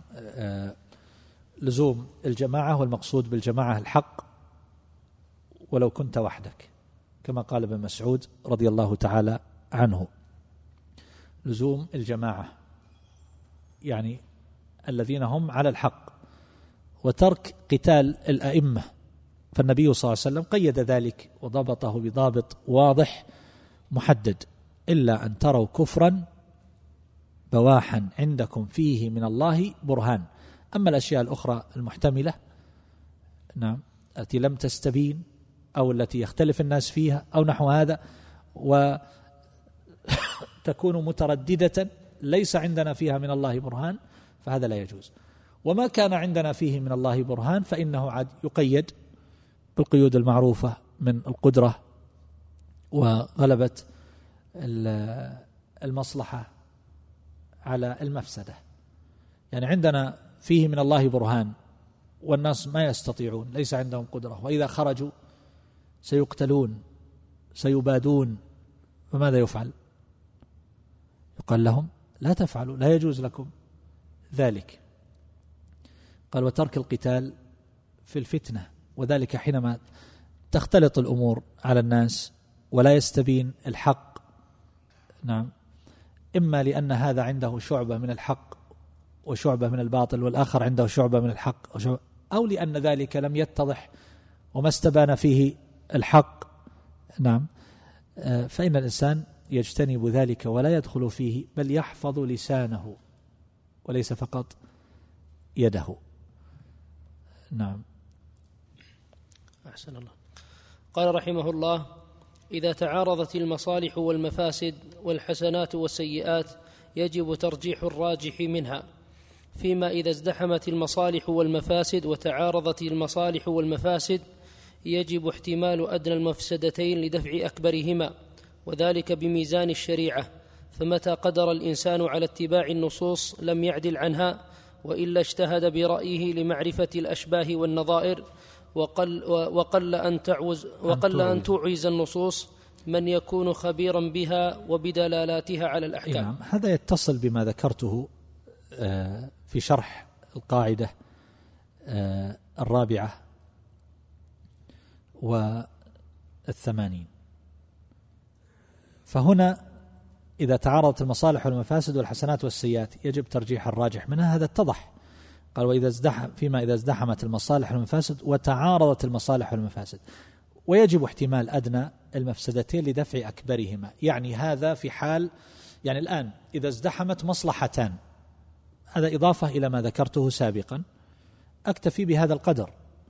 لزوم الجماعة والمقصود بالجماعة الحق ولو كنت وحدك، كما قال ابن مسعود رضي الله تعالى عنه. لزوم الجماعة يعني الذين هم على الحق، وترك قتال الأئمة، فالنبي صلى الله عليه وسلم قيد ذلك وضبطه بضابط واضح محدد: إلا أن تروا كفرا بواحا عندكم فيه من الله برهان. أما الأشياء الأخرى المحتملة، نعم، التي لم تستبين أو التي يختلف الناس فيها أو نحو هذا وتكون مترددة ليس عندنا فيها من الله برهان، فهذا لا يجوز. وما كان عندنا فيه من الله برهان فإنه عاد يقيد بالقيود المعروفة من القدرة وغلبة المصلحة على المفسدة. يعني عندنا فيه من الله برهان والناس ما يستطيعون، ليس عندهم قدرة، وإذا خرجوا سيقتلون سيبادون، فماذا يفعل؟ يقال لهم لا تفعلوا، لا يجوز لكم ذلك. قال: وترك القتال في الفتنة، وذلك حينما تختلط الأمور على الناس ولا يستبين الحق، نعم، إما لأن هذا عنده شعبة من الحق وشعبة من الباطل والآخر عنده شعبة من الحق أو لأن ذلك لم يتضح وما استبان فيه الحق، نعم، فإن الإنسان يجتنب ذلك ولا يدخل فيه، بل يحفظ لسانه وليس فقط يده. نعم. أحسن الله. قال رحمه الله: إذا تعارضت المصالح والمفاسد والحسنات والسيئات يجب ترجيح الراجح منها، فيما إذا ازدحمت المصالح والمفاسد وتعارضت المصالح والمفاسد يجب احتمال أدنى المفسدتين لدفع أكبرهما، وذلك بميزان الشريعة، فمتى قدر الإنسان على اتباع النصوص لم يعدل عنها، وإلا اجتهد برأيه لمعرفة الأشباه والنظائر، وقل أن تعوز النصوص من يكون خبيرا بها وبدلالاتها على الأحكام. نعم. هذا يتصل بما ذكرته في شرح القاعدة 84. فهنا إذا تعارضت المصالح والمفاسد والحسنات والسيئات يجب ترجيح الراجح منها، هذا اتضح. قال فيما إذا ازدحمت المصالح والمفاسد وتعارضت المصالح والمفاسد، ويجب احتمال أدنى المفسدتين لدفع أكبرهما. يعني هذا في حال، يعني الآن إذا ازدحمت مصلحتان، هذا إضافة إلى ما ذكرته سابقا، أكتفي بهذا القدر.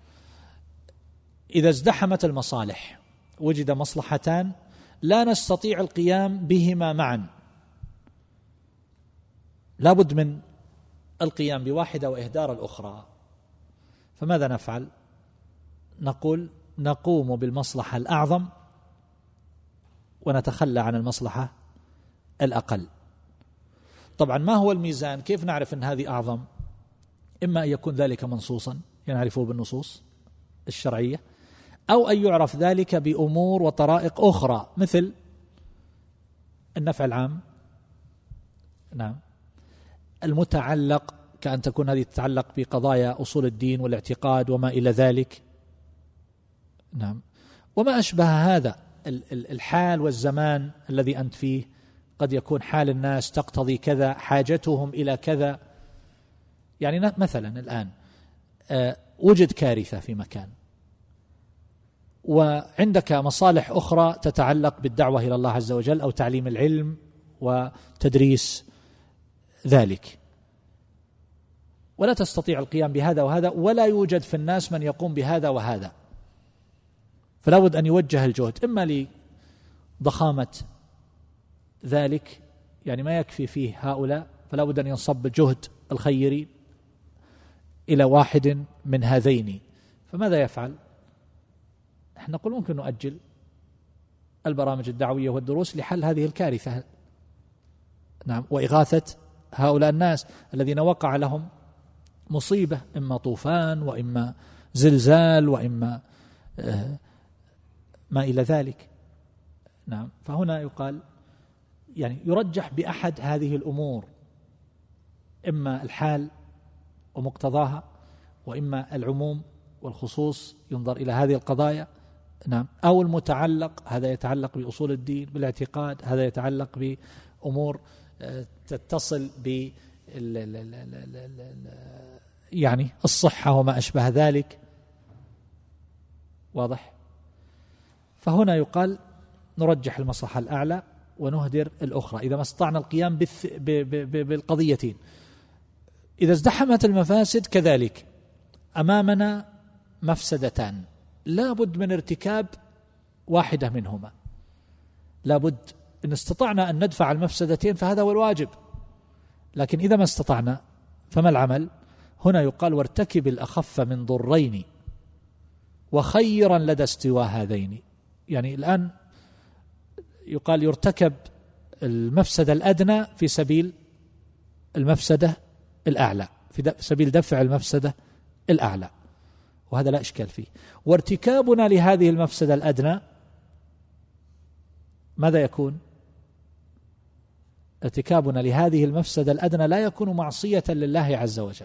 إذا ازدحمت المصالح وجد مصلحتان لا نستطيع القيام بهما معا، لابد من القيام بواحدة وإهدار الأخرى، فماذا نفعل؟ نقول نقوم بالمصلحة الأعظم ونتخلى عن المصلحة الأقل. طبعا ما هو الميزان؟ كيف نعرف أن هذه أعظم؟ إما أن يكون ذلك منصوصا ينعرفه بالنصوص الشرعية، أو أن يعرف ذلك بأمور وطرائق أخرى، مثل النفع العام، نعم، المتعلق، كأن تكون هذه تتعلق بقضايا أصول الدين والاعتقاد وما إلى ذلك، نعم، وما أشبه هذا. الحال والزمان الذي أنت فيه، قد يكون حال الناس تقتضي كذا، حاجتهم إلى كذا. يعني مثلا الآن وجد كارثة في مكان، وعندك مصالح أخرى تتعلق بالدعوة إلى الله عز وجل أو تعليم العلم وتدريس ذلك، ولا تستطيع القيام بهذا وهذا، ولا يوجد في الناس من يقوم بهذا وهذا، فلا بد أن يوجه الجهد إما لضخامة ذلك، يعني ما يكفي فيه هؤلاء، فلا بد أن ينصب جهد الخيرين إلى واحد من هذين. فماذا يفعل؟ نحن نقول ممكن نؤجل البرامج الدعوية والدروس لحل هذه الكارثة، نعم، وإغاثة هؤلاء الناس الذين وقع لهم مصيبة، إما طوفان وإما زلزال وإما ما إلى ذلك، نعم. فهنا يقال يعني يرجح بأحد هذه الأمور، إما الحال ومقتضاها، وإما العموم والخصوص ينظر إلى هذه القضايا، نعم، أو المتعلق، هذا يتعلق بأصول الدين بالاعتقاد، هذا يتعلق بأمور تتصل ب يعني الصحة وما أشبه ذلك، واضح؟ فهنا يقال نرجح المصلحة الأعلى ونهدر الأخرى إذا ما استطعنا القيام بالقضيتين. إذا ازدحمت المفاسد كذلك، أمامنا مفسدتان، لا بد من ارتكاب واحدة منهما، لا بد إن استطعنا أن ندفع المفسدتين فهذا هو الواجب، لكن إذا ما استطعنا فما العمل؟ هنا يقال وارتكب الأخف من ضرين وخيرا لدى استواء هذين. يعني الآن يقال يرتكب المفسدة الأدنى في سبيل المفسدة الأعلى، في سبيل دفع المفسدة الأعلى، وهذا لا إشكال فيه. وارتكابنا لهذه المفسدة الأدنى ماذا يكون؟ ارتكابنا لهذه المفسدة الأدنى لا يكون معصية لله عز وجل،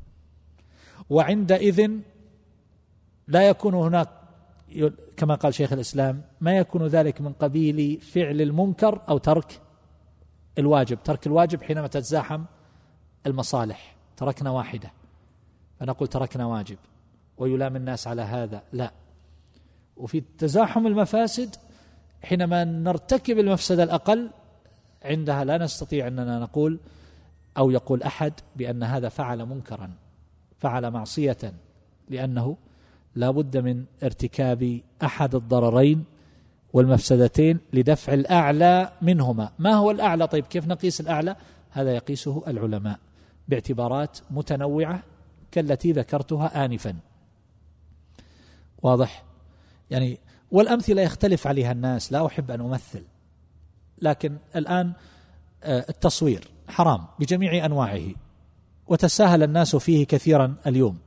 وعندئذ لا يكون هناك كما قال شيخ الإسلام ما يكون ذلك من قبيل فعل المنكر أو ترك الواجب. ترك الواجب حينما تتزاحم المصالح، تركنا واحدة فنقول تركنا واجب ويلام الناس على هذا، لا، وفي تزاحم المفاسد حينما نرتكب المفسدة الأقل عندها لا نستطيع أننا نقول أو يقول أحد بأن هذا فعل منكرا، فعل معصية، لأنه لا بد من ارتكاب أحد الضررين والمفسدتين لدفع الأعلى منهما. ما هو الأعلى؟ طيب كيف نقيس الأعلى؟ هذا يقيسه العلماء باعتبارات متنوعة كالتي ذكرتها آنفا. واضح؟ يعني والأمثلة يختلف عليها الناس، لا أحب أن أمثل، لكن الآن التصوير حرام بجميع أنواعه وتساهل الناس فيه كثيرا اليوم.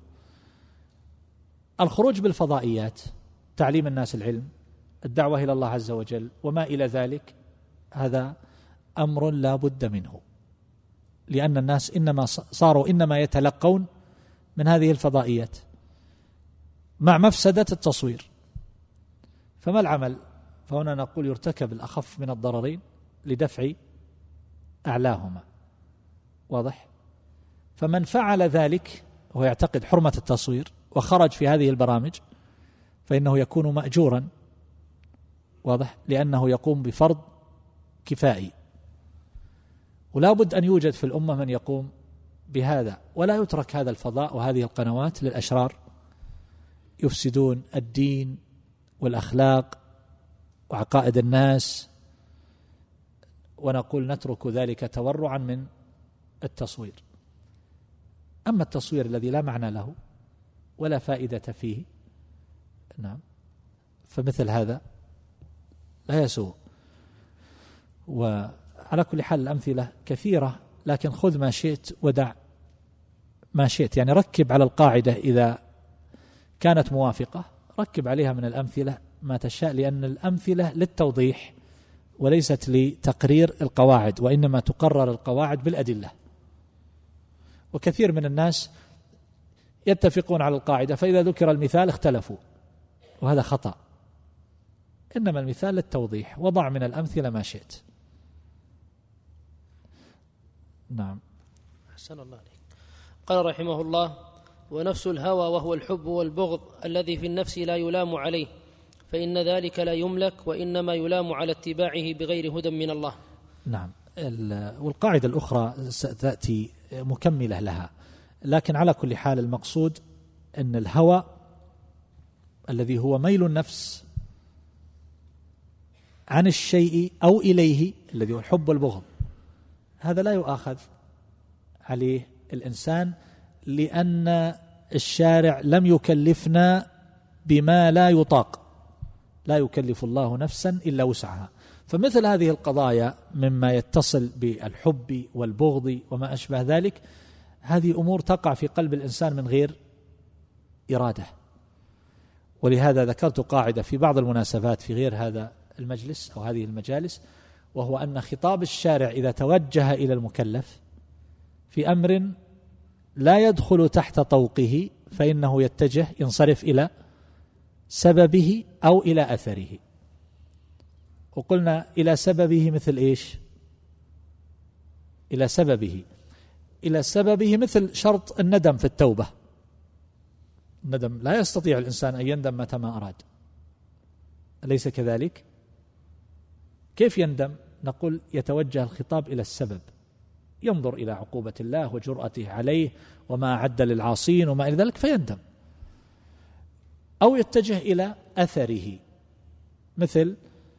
الخروج بالفضائيات، تعليم الناس العلم، الدعوة إلى الله عز وجل وما إلى ذلك، هذا أمر لا بد منه، لأن الناس صاروا إنما يتلقون من هذه الفضائيات مع مفسدة التصوير. فما العمل؟ فهنا نقول يرتكب الأخف من الضررين لدفع أعلاهما. واضح؟ فمن فعل ذلك وهو يعتقد حرمة التصوير وخرج في هذه البرامج فإنه يكون مأجورا. واضح؟ لأنه يقوم بفرض كفائي، ولا بد أن يوجد في الأمة من يقوم بهذا، ولا يترك هذا الفضاء وهذه القنوات للأشرار يفسدون الدين والأخلاق وعقائد الناس، ونقول نترك ذلك تورعا من التصوير. أما التصوير الذي لا معنى له ولا فائدة فيه، نعم، فمثل هذا لا يسوء. وعلى كل حال الأمثلة كثيرة، لكن خذ ما شئت ودع ما شئت، يعني ركب على القاعدة إذا كانت موافقة، ركب عليها من الأمثلة ما تشاء، لأن الأمثلة للتوضيح وليست لتقرير القواعد، وإنما تقرر القواعد بالأدلة. وكثير من الناس يتفقون على القاعدة، فإذا ذكر المثال اختلفوا، وهذا خطأ. إنما المثال للتوضيح، وضع من الأمثلة ما شئت. نعم. أحسن الله عليك. قال رحمه الله: ونفس الهوى وهو الحب والبغض الذي في النفس لا يلام عليه، فإن ذلك لا يملك، وإنما يلام على اتباعه بغير هدى من الله. نعم. والقاعدة الأخرى ستأتي مكملة لها، لكن على كل حال المقصود أن الهوى الذي هو ميل النفس عن الشيء أو إليه، الذي هو الحب والبغض، هذا لا يؤاخذ عليه الإنسان، لأن الشارع لم يكلفنا بما لا يطاق، لا يكلف الله نفسا إلا وسعها. فمثل هذه القضايا مما يتصل بالحب والبغض وما أشبه ذلك، هذه أمور تقع في قلب الإنسان من غير إرادة. ولهذا ذكرت قاعدة في بعض المناسبات في غير هذا المجلس أو هذه المجالس، وهو أن خطاب الشارع إذا توجه إلى المكلف في أمر لا يدخل تحت طوقه فإنه ينصرف إلى سببه أو إلى أثره. وقلنا إلى سببه مثل إيش؟ إلى سببه مثل شرط الندم في التوبة. الندم لا يستطيع الإنسان أن يندم متى ما أراد، أليس كذلك؟ كيف يندم؟ نقول يتوجه الخطاب إلى السبب، ينظر إلى عقوبة الله وجرأته عليه وما أعد للعاصين وما إلى ذلك فيندم، أو يتجه إلى أثره، مثل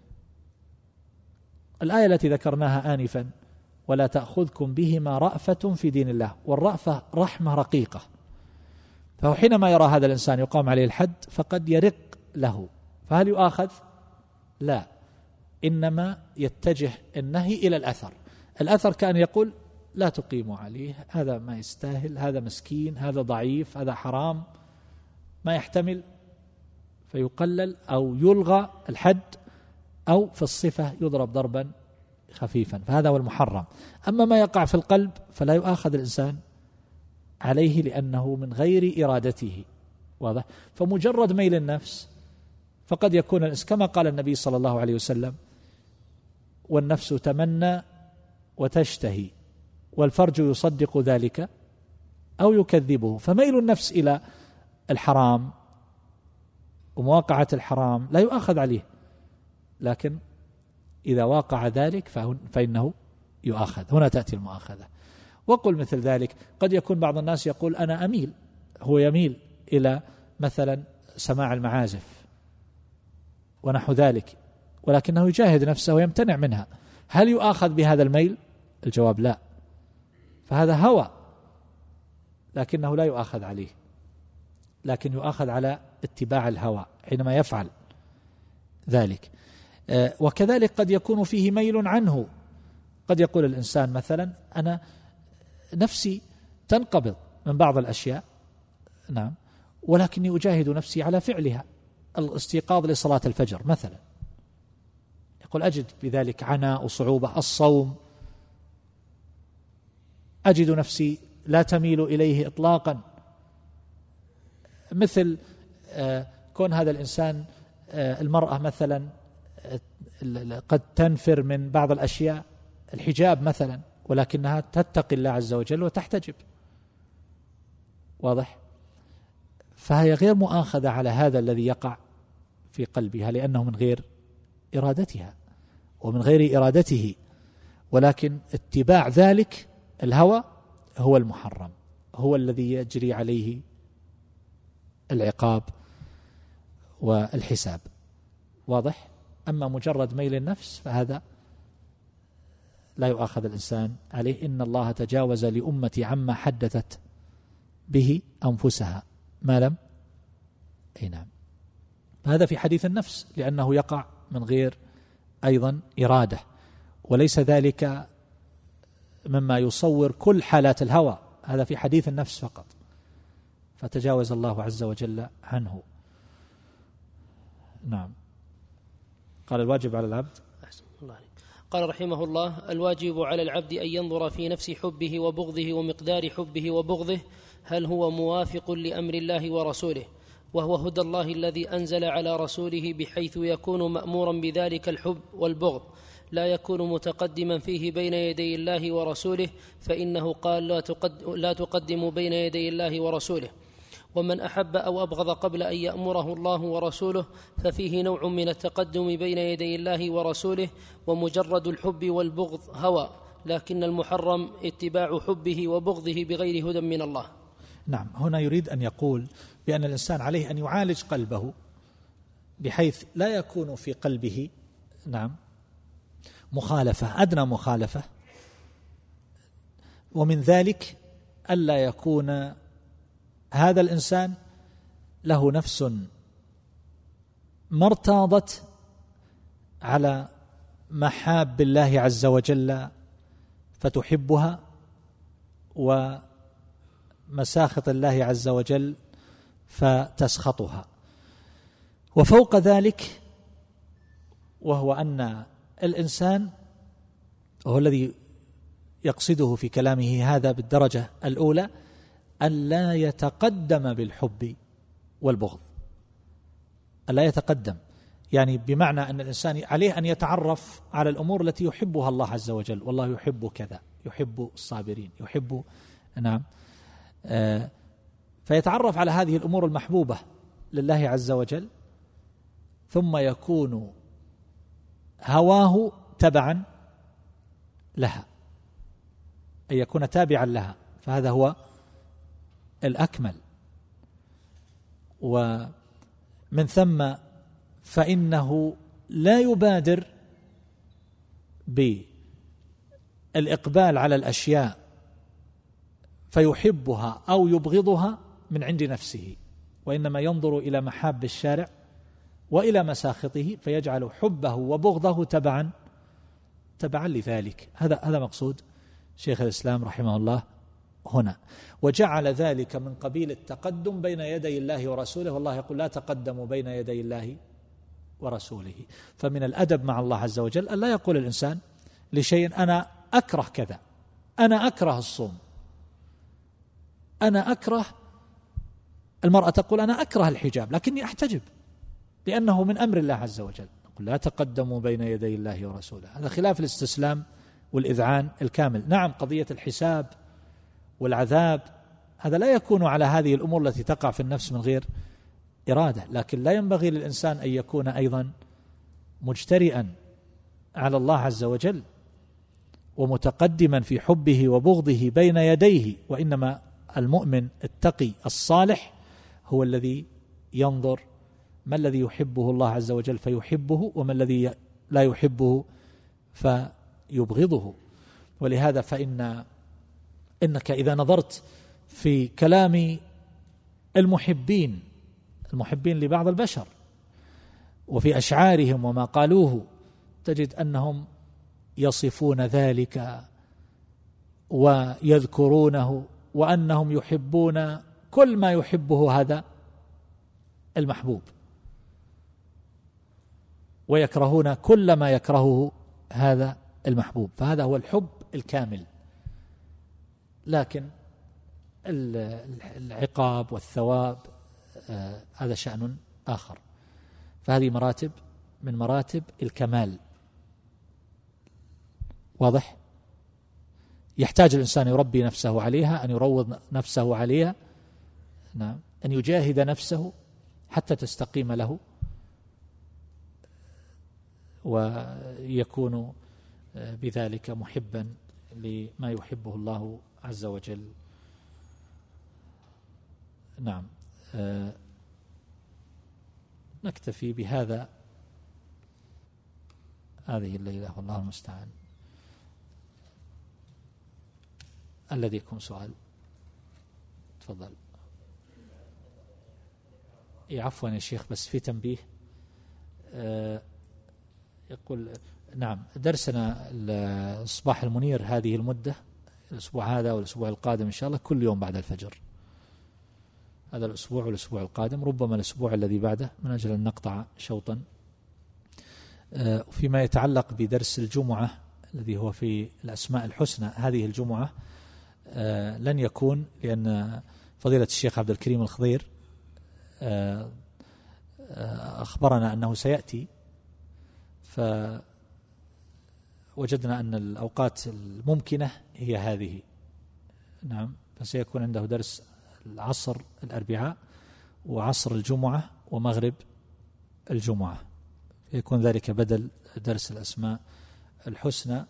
الآية التي ذكرناها آنفا: ولا تأخذكم بهما رأفة في دين الله. والرأفة رحمة رقيقة، فهو حينما يرى هذا الإنسان يقام عليه الحد فقد يرق له، فهل يؤاخذ؟ لا، إنما يتجه النهي إلى الأثر كأن يقول لا تقيموا عليه، هذا ما يستاهل، هذا مسكين، هذا ضعيف، هذا حرام، ما يحتمل، فيقلل أو يلغى الحد، أو في الصفة يضرب ضربا خفيفا، فهذا هو المحرم. أما ما يقع في القلب فلا يؤاخذ الإنسان عليه لأنه من غير إرادته. واضح؟ فمجرد ميل النفس فقد يكون كما قال النبي صلى الله عليه وسلم: والنفس تمنى وتشتهي والفرج يصدق ذلك أو يكذبه. فميل النفس إلى الحرام ومواقعة الحرام لا يؤاخذ عليه، لكن إذا واقع ذلك فإنه يؤاخذ. هنا تأتي المؤاخذة. وقل مثل ذلك قد يكون بعض الناس يقول أنا أميل، هو يميل إلى مثلا سماع المعازف ونحو ذلك، ولكنه يجاهد نفسه ويمتنع منها، هل يؤاخذ بهذا الميل؟ الجواب لا، فهذا هوى، لكنه لا يؤاخذ عليه، لكن يؤاخذ على اتباع الهوى حينما يفعل ذلك. وكذلك قد يكون فيه ميل عنه، قد يقول الإنسان مثلا أنا نفسي تنقبض من بعض الأشياء، نعم، ولكني أجاهد نفسي على فعلها، الاستيقاظ لصلاة الفجر مثلا، يقول أجد بذلك عناء وصعوبة، الصوم أجد نفسي لا تميل إليه إطلاقا، مثل كون هذا الإنسان المرأة مثلا قد تنفر من بعض الأشياء، الحجاب مثلا، ولكنها تتقي الله عز وجل وتحتجب، واضح؟ فهي غير مؤاخذة على هذا الذي يقع في قلبها، لأنه من غير إرادتها ومن غير إرادته، ولكن اتباع ذلك الهوى هو المحرم، هو الذي يجري عليه العقاب والحساب، واضح؟ أما مجرد ميل النفس فهذا لا يؤاخذ الإنسان عليه. إن الله تجاوز لأمتي عما حدثت به أنفسها ما لم نعم. هذا في حديث النفس، لأنه يقع من غير أيضا إرادة، وليس ذلك مما يصور كل حالات الهوى، هذا في حديث النفس فقط، فتجاوز الله عز وجل عنه. نعم. قال الواجب على العبد، قال رحمه الله: الواجب على العبد أن ينظر في نفس حبه وبغضه ومقدار حبه وبغضه هل هو موافق لأمر الله ورسوله، وهو هدى الله الذي أنزل على رسوله، بحيث يكون مأمورا بذلك الحب والبغض، لا يكون متقدما فيه بين يدي الله ورسوله، فإنه قال: لا تقدموا بين يدي الله ورسوله. ومن أحب أو أبغض قبل أن يأمره الله ورسوله ففيه نوع من التقدم بين يدي الله ورسوله، ومجرد الحب والبغض هوى، لكن المحرم اتباع حبه وبغضه بغير هدى من الله. نعم. هنا يريد أن يقول بأن الإنسان عليه أن يعالج قلبه بحيث لا يكون في قلبه نعم مخالفة، أدنى مخالفة، ومن ذلك ألا يكون هذا الإنسان له نفس ما ارتاضت على محاب الله عز وجل فتحبها، ومساخط الله عز وجل فتسخطها. وفوق ذلك، وهو أن الإنسان وهو الذي يقصده في كلامه هذا بالدرجة الأولى، أن لا يتقدم بالحب والبغض، أن لا يتقدم، يعني بمعنى أن الإنسان عليه أن يتعرف على الأمور التي يحبها الله عز وجل، والله يحب كذا، يحب الصابرين، يحب نعم، فيتعرف على هذه الأمور المحبوبة لله عز وجل، ثم يكون هواه تبعا لها، أن يكون تابعا لها، فهذا هو الأكمل. ومن ثم فإنه لا يبادر بالإقبال على الأشياء فيحبها أو يبغضها من عند نفسه، وإنما ينظر إلى محاب الشارع وإلى مساخطه، فيجعل حبه وبغضه تبعا لذلك. هذا مقصود شيخ الإسلام رحمه الله هنا، وجعل ذلك من قبيل التقدم بين يدي الله ورسوله، والله يقول: لا تقدموا بين يدي الله ورسوله. فمن الأدب مع الله عز وجل أن لا يقول الإنسان لشيء: أنا أكره كذا، أنا أكره الصوم، أنا أكره، المرأة تقول: أنا أكره الحجاب لكني أحتجب لأنه من أمر الله عز وجل. نقول: لا تقدموا بين يدي الله ورسوله. هذا خلاف الاستسلام والإذعان الكامل. نعم، قضية الحساب والعذاب هذا لا يكون على هذه الأمور التي تقع في النفس من غير إرادة، لكن لا ينبغي للإنسان أن يكون أيضا مجترئا على الله عز وجل ومتقدما في حبه وبغضه بين يديه، وإنما المؤمن التقي الصالح هو الذي ينظر ما الذي يحبه الله عز وجل فيحبه، وما الذي لا يحبه فيبغضه. ولهذا إنك إذا نظرت في كلام المحبين لبعض البشر وفي أشعارهم وما قالوه، تجد أنهم يصفون ذلك ويذكرونه، وأنهم يحبون كل ما يحبه هذا المحبوب، ويكرهون كل ما يكرهه هذا المحبوب. فهذا هو الحب الكامل. لكن العقاب والثواب هذا شأن آخر. فهذه مراتب من مراتب الكمال. واضح؟ يحتاج الإنسان يربي نفسه عليها، أن يروض نفسه عليها، نعم، أن يجاهد نفسه حتى تستقيم له ويكون بذلك محبا لما يحبه الله عز وجل. نعم، نكتفي بهذا هذه الليلة والله المستعان. الذي يكون سؤال تفضل. عفوا يا شيخ، بس في تنبيه. يقول نعم درسنا الصباح المنير هذه المدة، الأسبوع هذا والأسبوع القادم إن شاء الله كل يوم بعد الفجر، هذا الأسبوع والأسبوع القادم، ربما الأسبوع الذي بعده من أجل أن نقطع شوطا. فيما يتعلق بدرس الجمعة الذي هو في الأسماء الحسنى، هذه الجمعة لن يكون، لأن فضيلة الشيخ عبد الكريم الخضير أخبرنا أنه سيأتي، فوجدنا أن الأوقات الممكنة هي هذه. نعم، فسيكون عنده درس العصر الأربعاء وعصر الجمعة ومغرب الجمعة، يكون ذلك بدل درس الأسماء الحسنى.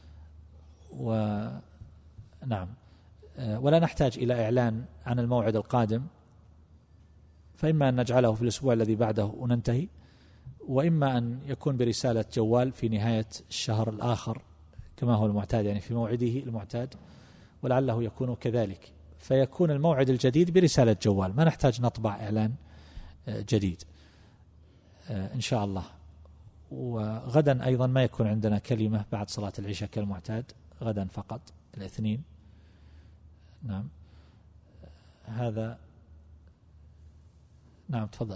ونعم، ولا نحتاج إلى إعلان عن الموعد القادم، فإما أن نجعله في الأسبوع الذي بعده وننتهي، وإما أن يكون برسالة جوال في نهاية الشهر الآخر كما هو المعتاد، يعني في موعده المعتاد، ولعله يكون كذلك، فيكون الموعد الجديد برسالة جوال، ما نحتاج نطبع إعلان جديد إن شاء الله. وغدا أيضا ما يكون عندنا كلمة بعد صلاة العشاء كالمعتاد، غدا فقط الاثنين. نعم، هذا. نعم تفضل.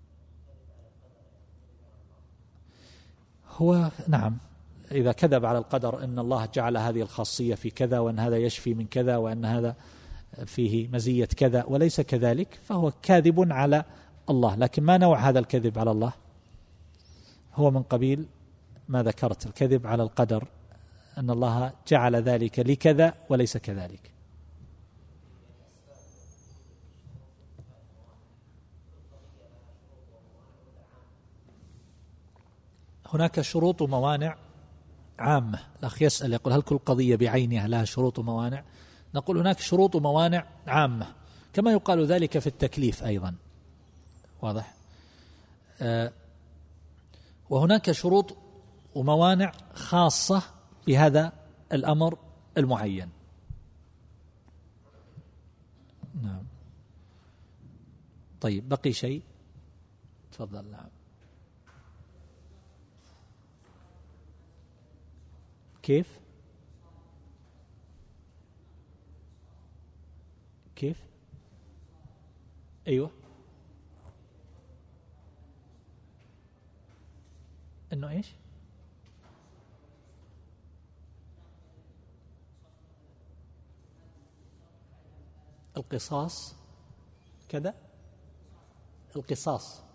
هو نعم، إذا كذب على القدر أن الله جعل هذه الخاصية في كذا، وأن هذا يشفي من كذا، وأن هذا فيه مزية كذا، وليس كذلك، فهو كاذب على الله. لكن ما نوع هذا الكذب على الله؟ هو من قبيل ما ذكرت، الكذب على القدر، أن الله جعل ذلك لكذا وليس كذلك. هناك شروط وموانع عامة. الأخ يسأل يقول هل كل قضية بعينها لها شروط وموانع؟ نقول هناك شروط وموانع عامة، كما يقال ذلك في التكليف أيضا. واضح؟ وهناك شروط وموانع خاصة بهذا الأمر المعين. نعم. طيب، بقي شيء؟ تفضل. نعم. كيف أيوة، إنه إيش؟ القصاص كذا، القصاص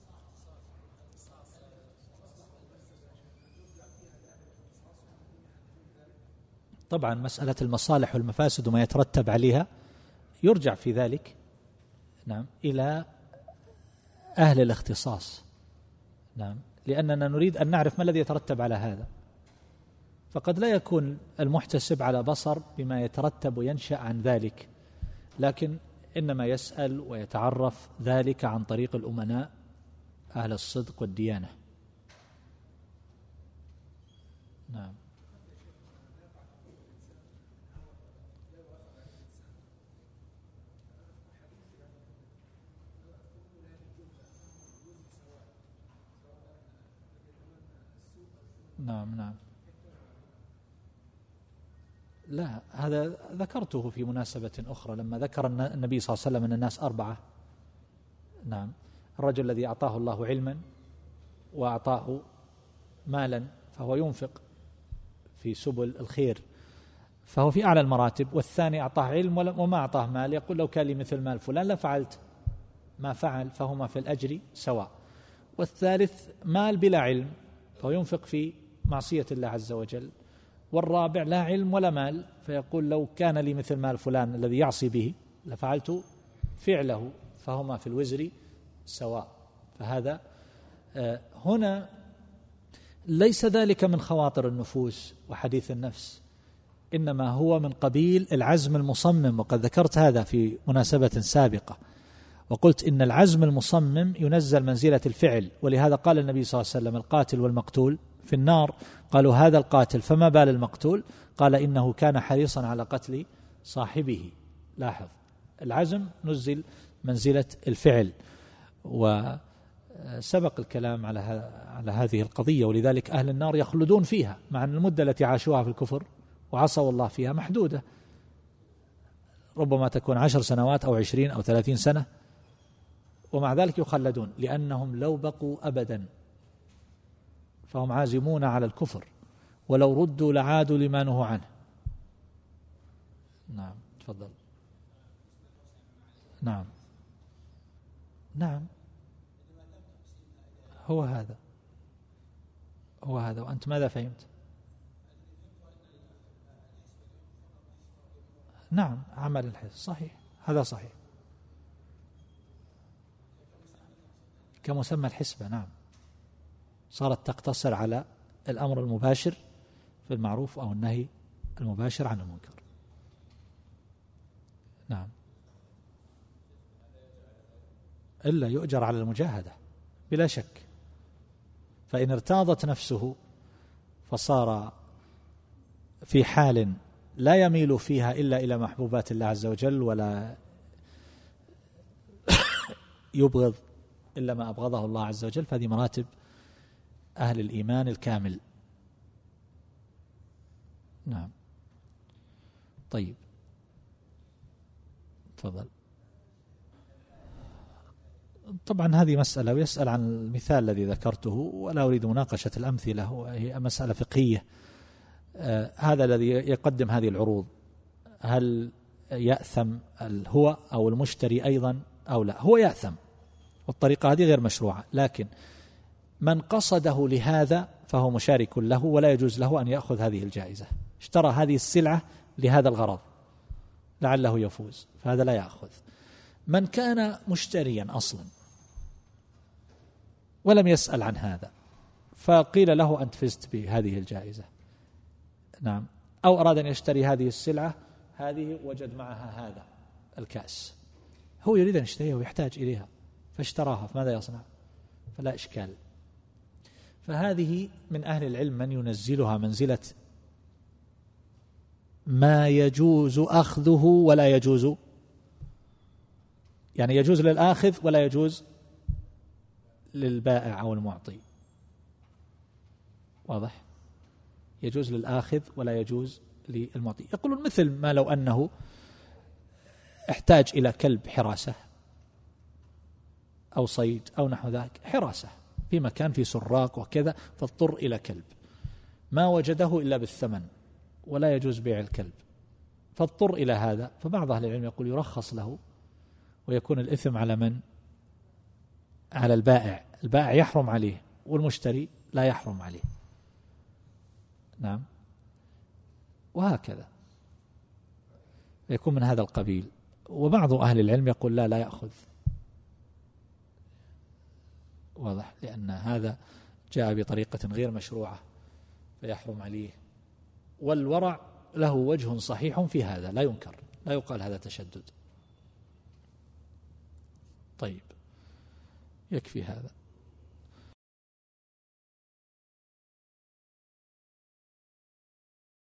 طبعا مسألة المصالح والمفاسد وما يترتب عليها يرجع في ذلك، نعم، إلى أهل الاختصاص. نعم، لأننا نريد أن نعرف ما الذي يترتب على هذا، فقد لا يكون المحتسب على بصر بما يترتب وينشأ عن ذلك، لكن إنما يسأل ويتعرف ذلك عن طريق الأمناء أهل الصدق والديانة. نعم. نعم. نعم. لا، هذا ذكرته في مناسبة أخرى لما ذكر النبي صلى الله عليه وسلم أن الناس 4. نعم، الرجل الذي أعطاه الله علما وأعطاه مالا فهو ينفق في سبل الخير فهو في أعلى المراتب، والثاني أعطاه علم وما أعطاه مال، يقول لو كان لي مثل مال فلان لفعلت ما فعل، فهما في الأجر سواء. والثالث مال بلا علم فهو ينفق في معصية الله عز وجل، والرابع لا علم ولا مال فيقول لو كان لي مثل مال فلان الذي يعصي به لفعلت فعله، فهما في الوزر سواء. فهذا هنا ليس ذلك من خواطر النفوس وحديث النفس، إنما هو من قبيل العزم المصمم، وقد ذكرت هذا في مناسبة سابقة وقلت إن العزم المصمم ينزل منزلة الفعل، ولهذا قال النبي صلى الله عليه وسلم القاتل والمقتول في النار. قالوا هذا القاتل فما بال المقتول؟ قال إنه كان حريصا على قتل صاحبه. لاحظ، العزم نزل منزلة الفعل، وسبق الكلام على هذه القضية، ولذلك أهل النار يخلدون فيها مع أن المدة التي عاشوها في الكفر وعصوا الله فيها محدودة، ربما تكون 10 سنوات أو 20 أو 30 سنة، ومع ذلك يخلدون لأنهم لو بقوا أبدا فهم عازمون على الكفر، ولو ردوا لعادوا لما نهوا عنه. نعم، تفضل. نعم. نعم، هو هذا وأنت ماذا فهمت؟ نعم، عمل الحس صحيح، هذا صحيح كمسمى الحسبة. نعم، صارت تقتصر على الأمر المباشر في المعروف أو النهي المباشر عن المنكر. نعم، إلا يؤجر على المجاهدة بلا شك، فإن ارتاضت نفسه فصار في حال لا يميل فيها إلا إلى محبوبات الله عز وجل، ولا يبغض إلا ما أبغضه الله عز وجل، فهذه مراتب أهل الإيمان الكامل. نعم. طيب، تفضل. طبعا هذه مسألة، ويسأل عن المثال الذي ذكرته ولا أريد مناقشة الأمثلة، هي مسألة فقهية. هذا الذي يقدم هذه العروض هل يأثم هو أو المشتري أيضا أو لا؟ هو يأثم، والطريقة هذه غير مشروعة، لكن من قصده لهذا فهو مشارك له، ولا يجوز له أن يأخذ هذه الجائزة. اشترى هذه السلعة لهذا الغرض لعله يفوز، فهذا لا يأخذ. من كان مشتريا أصلا ولم يسأل عن هذا فقيل له أنت فزت بهذه الجائزة، نعم، أو أراد أن يشتري هذه السلعة هذه وجد معها هذا الكأس، هو يريد أن يشتريها ويحتاج إليها فاشتراها، فماذا يصنع؟ فلا إشكال. فهذه من أهل العلم من ينزلها منزلة ما يجوز أخذه ولا يجوز، يعني يجوز للآخذ ولا يجوز للبائع أو المعطي. واضح؟ يجوز للآخذ ولا يجوز للمعطي. يقولون مثل ما لو أنه احتاج إلى كلب حراسة أو صيد أو نحو ذلك، حراسة في مكان في سراق وكذا، فاضطر إلى كلب ما وجده إلا بالثمن ولا يجوز بيع الكلب، فاضطر إلى هذا. فبعض أهل العلم يقول يرخص له، ويكون الإثم على من؟ على البائع. البائع يحرم عليه والمشتري لا يحرم عليه. نعم، وهكذا يكون من هذا القبيل. وبعض أهل العلم يقول لا يأخذ، واضح، لأن هذا جاء بطريقة غير مشروعة فيحرم عليه. والورع له وجه صحيح في هذا لا ينكر، لا يقال هذا تشدد. طيب، يكفي هذا.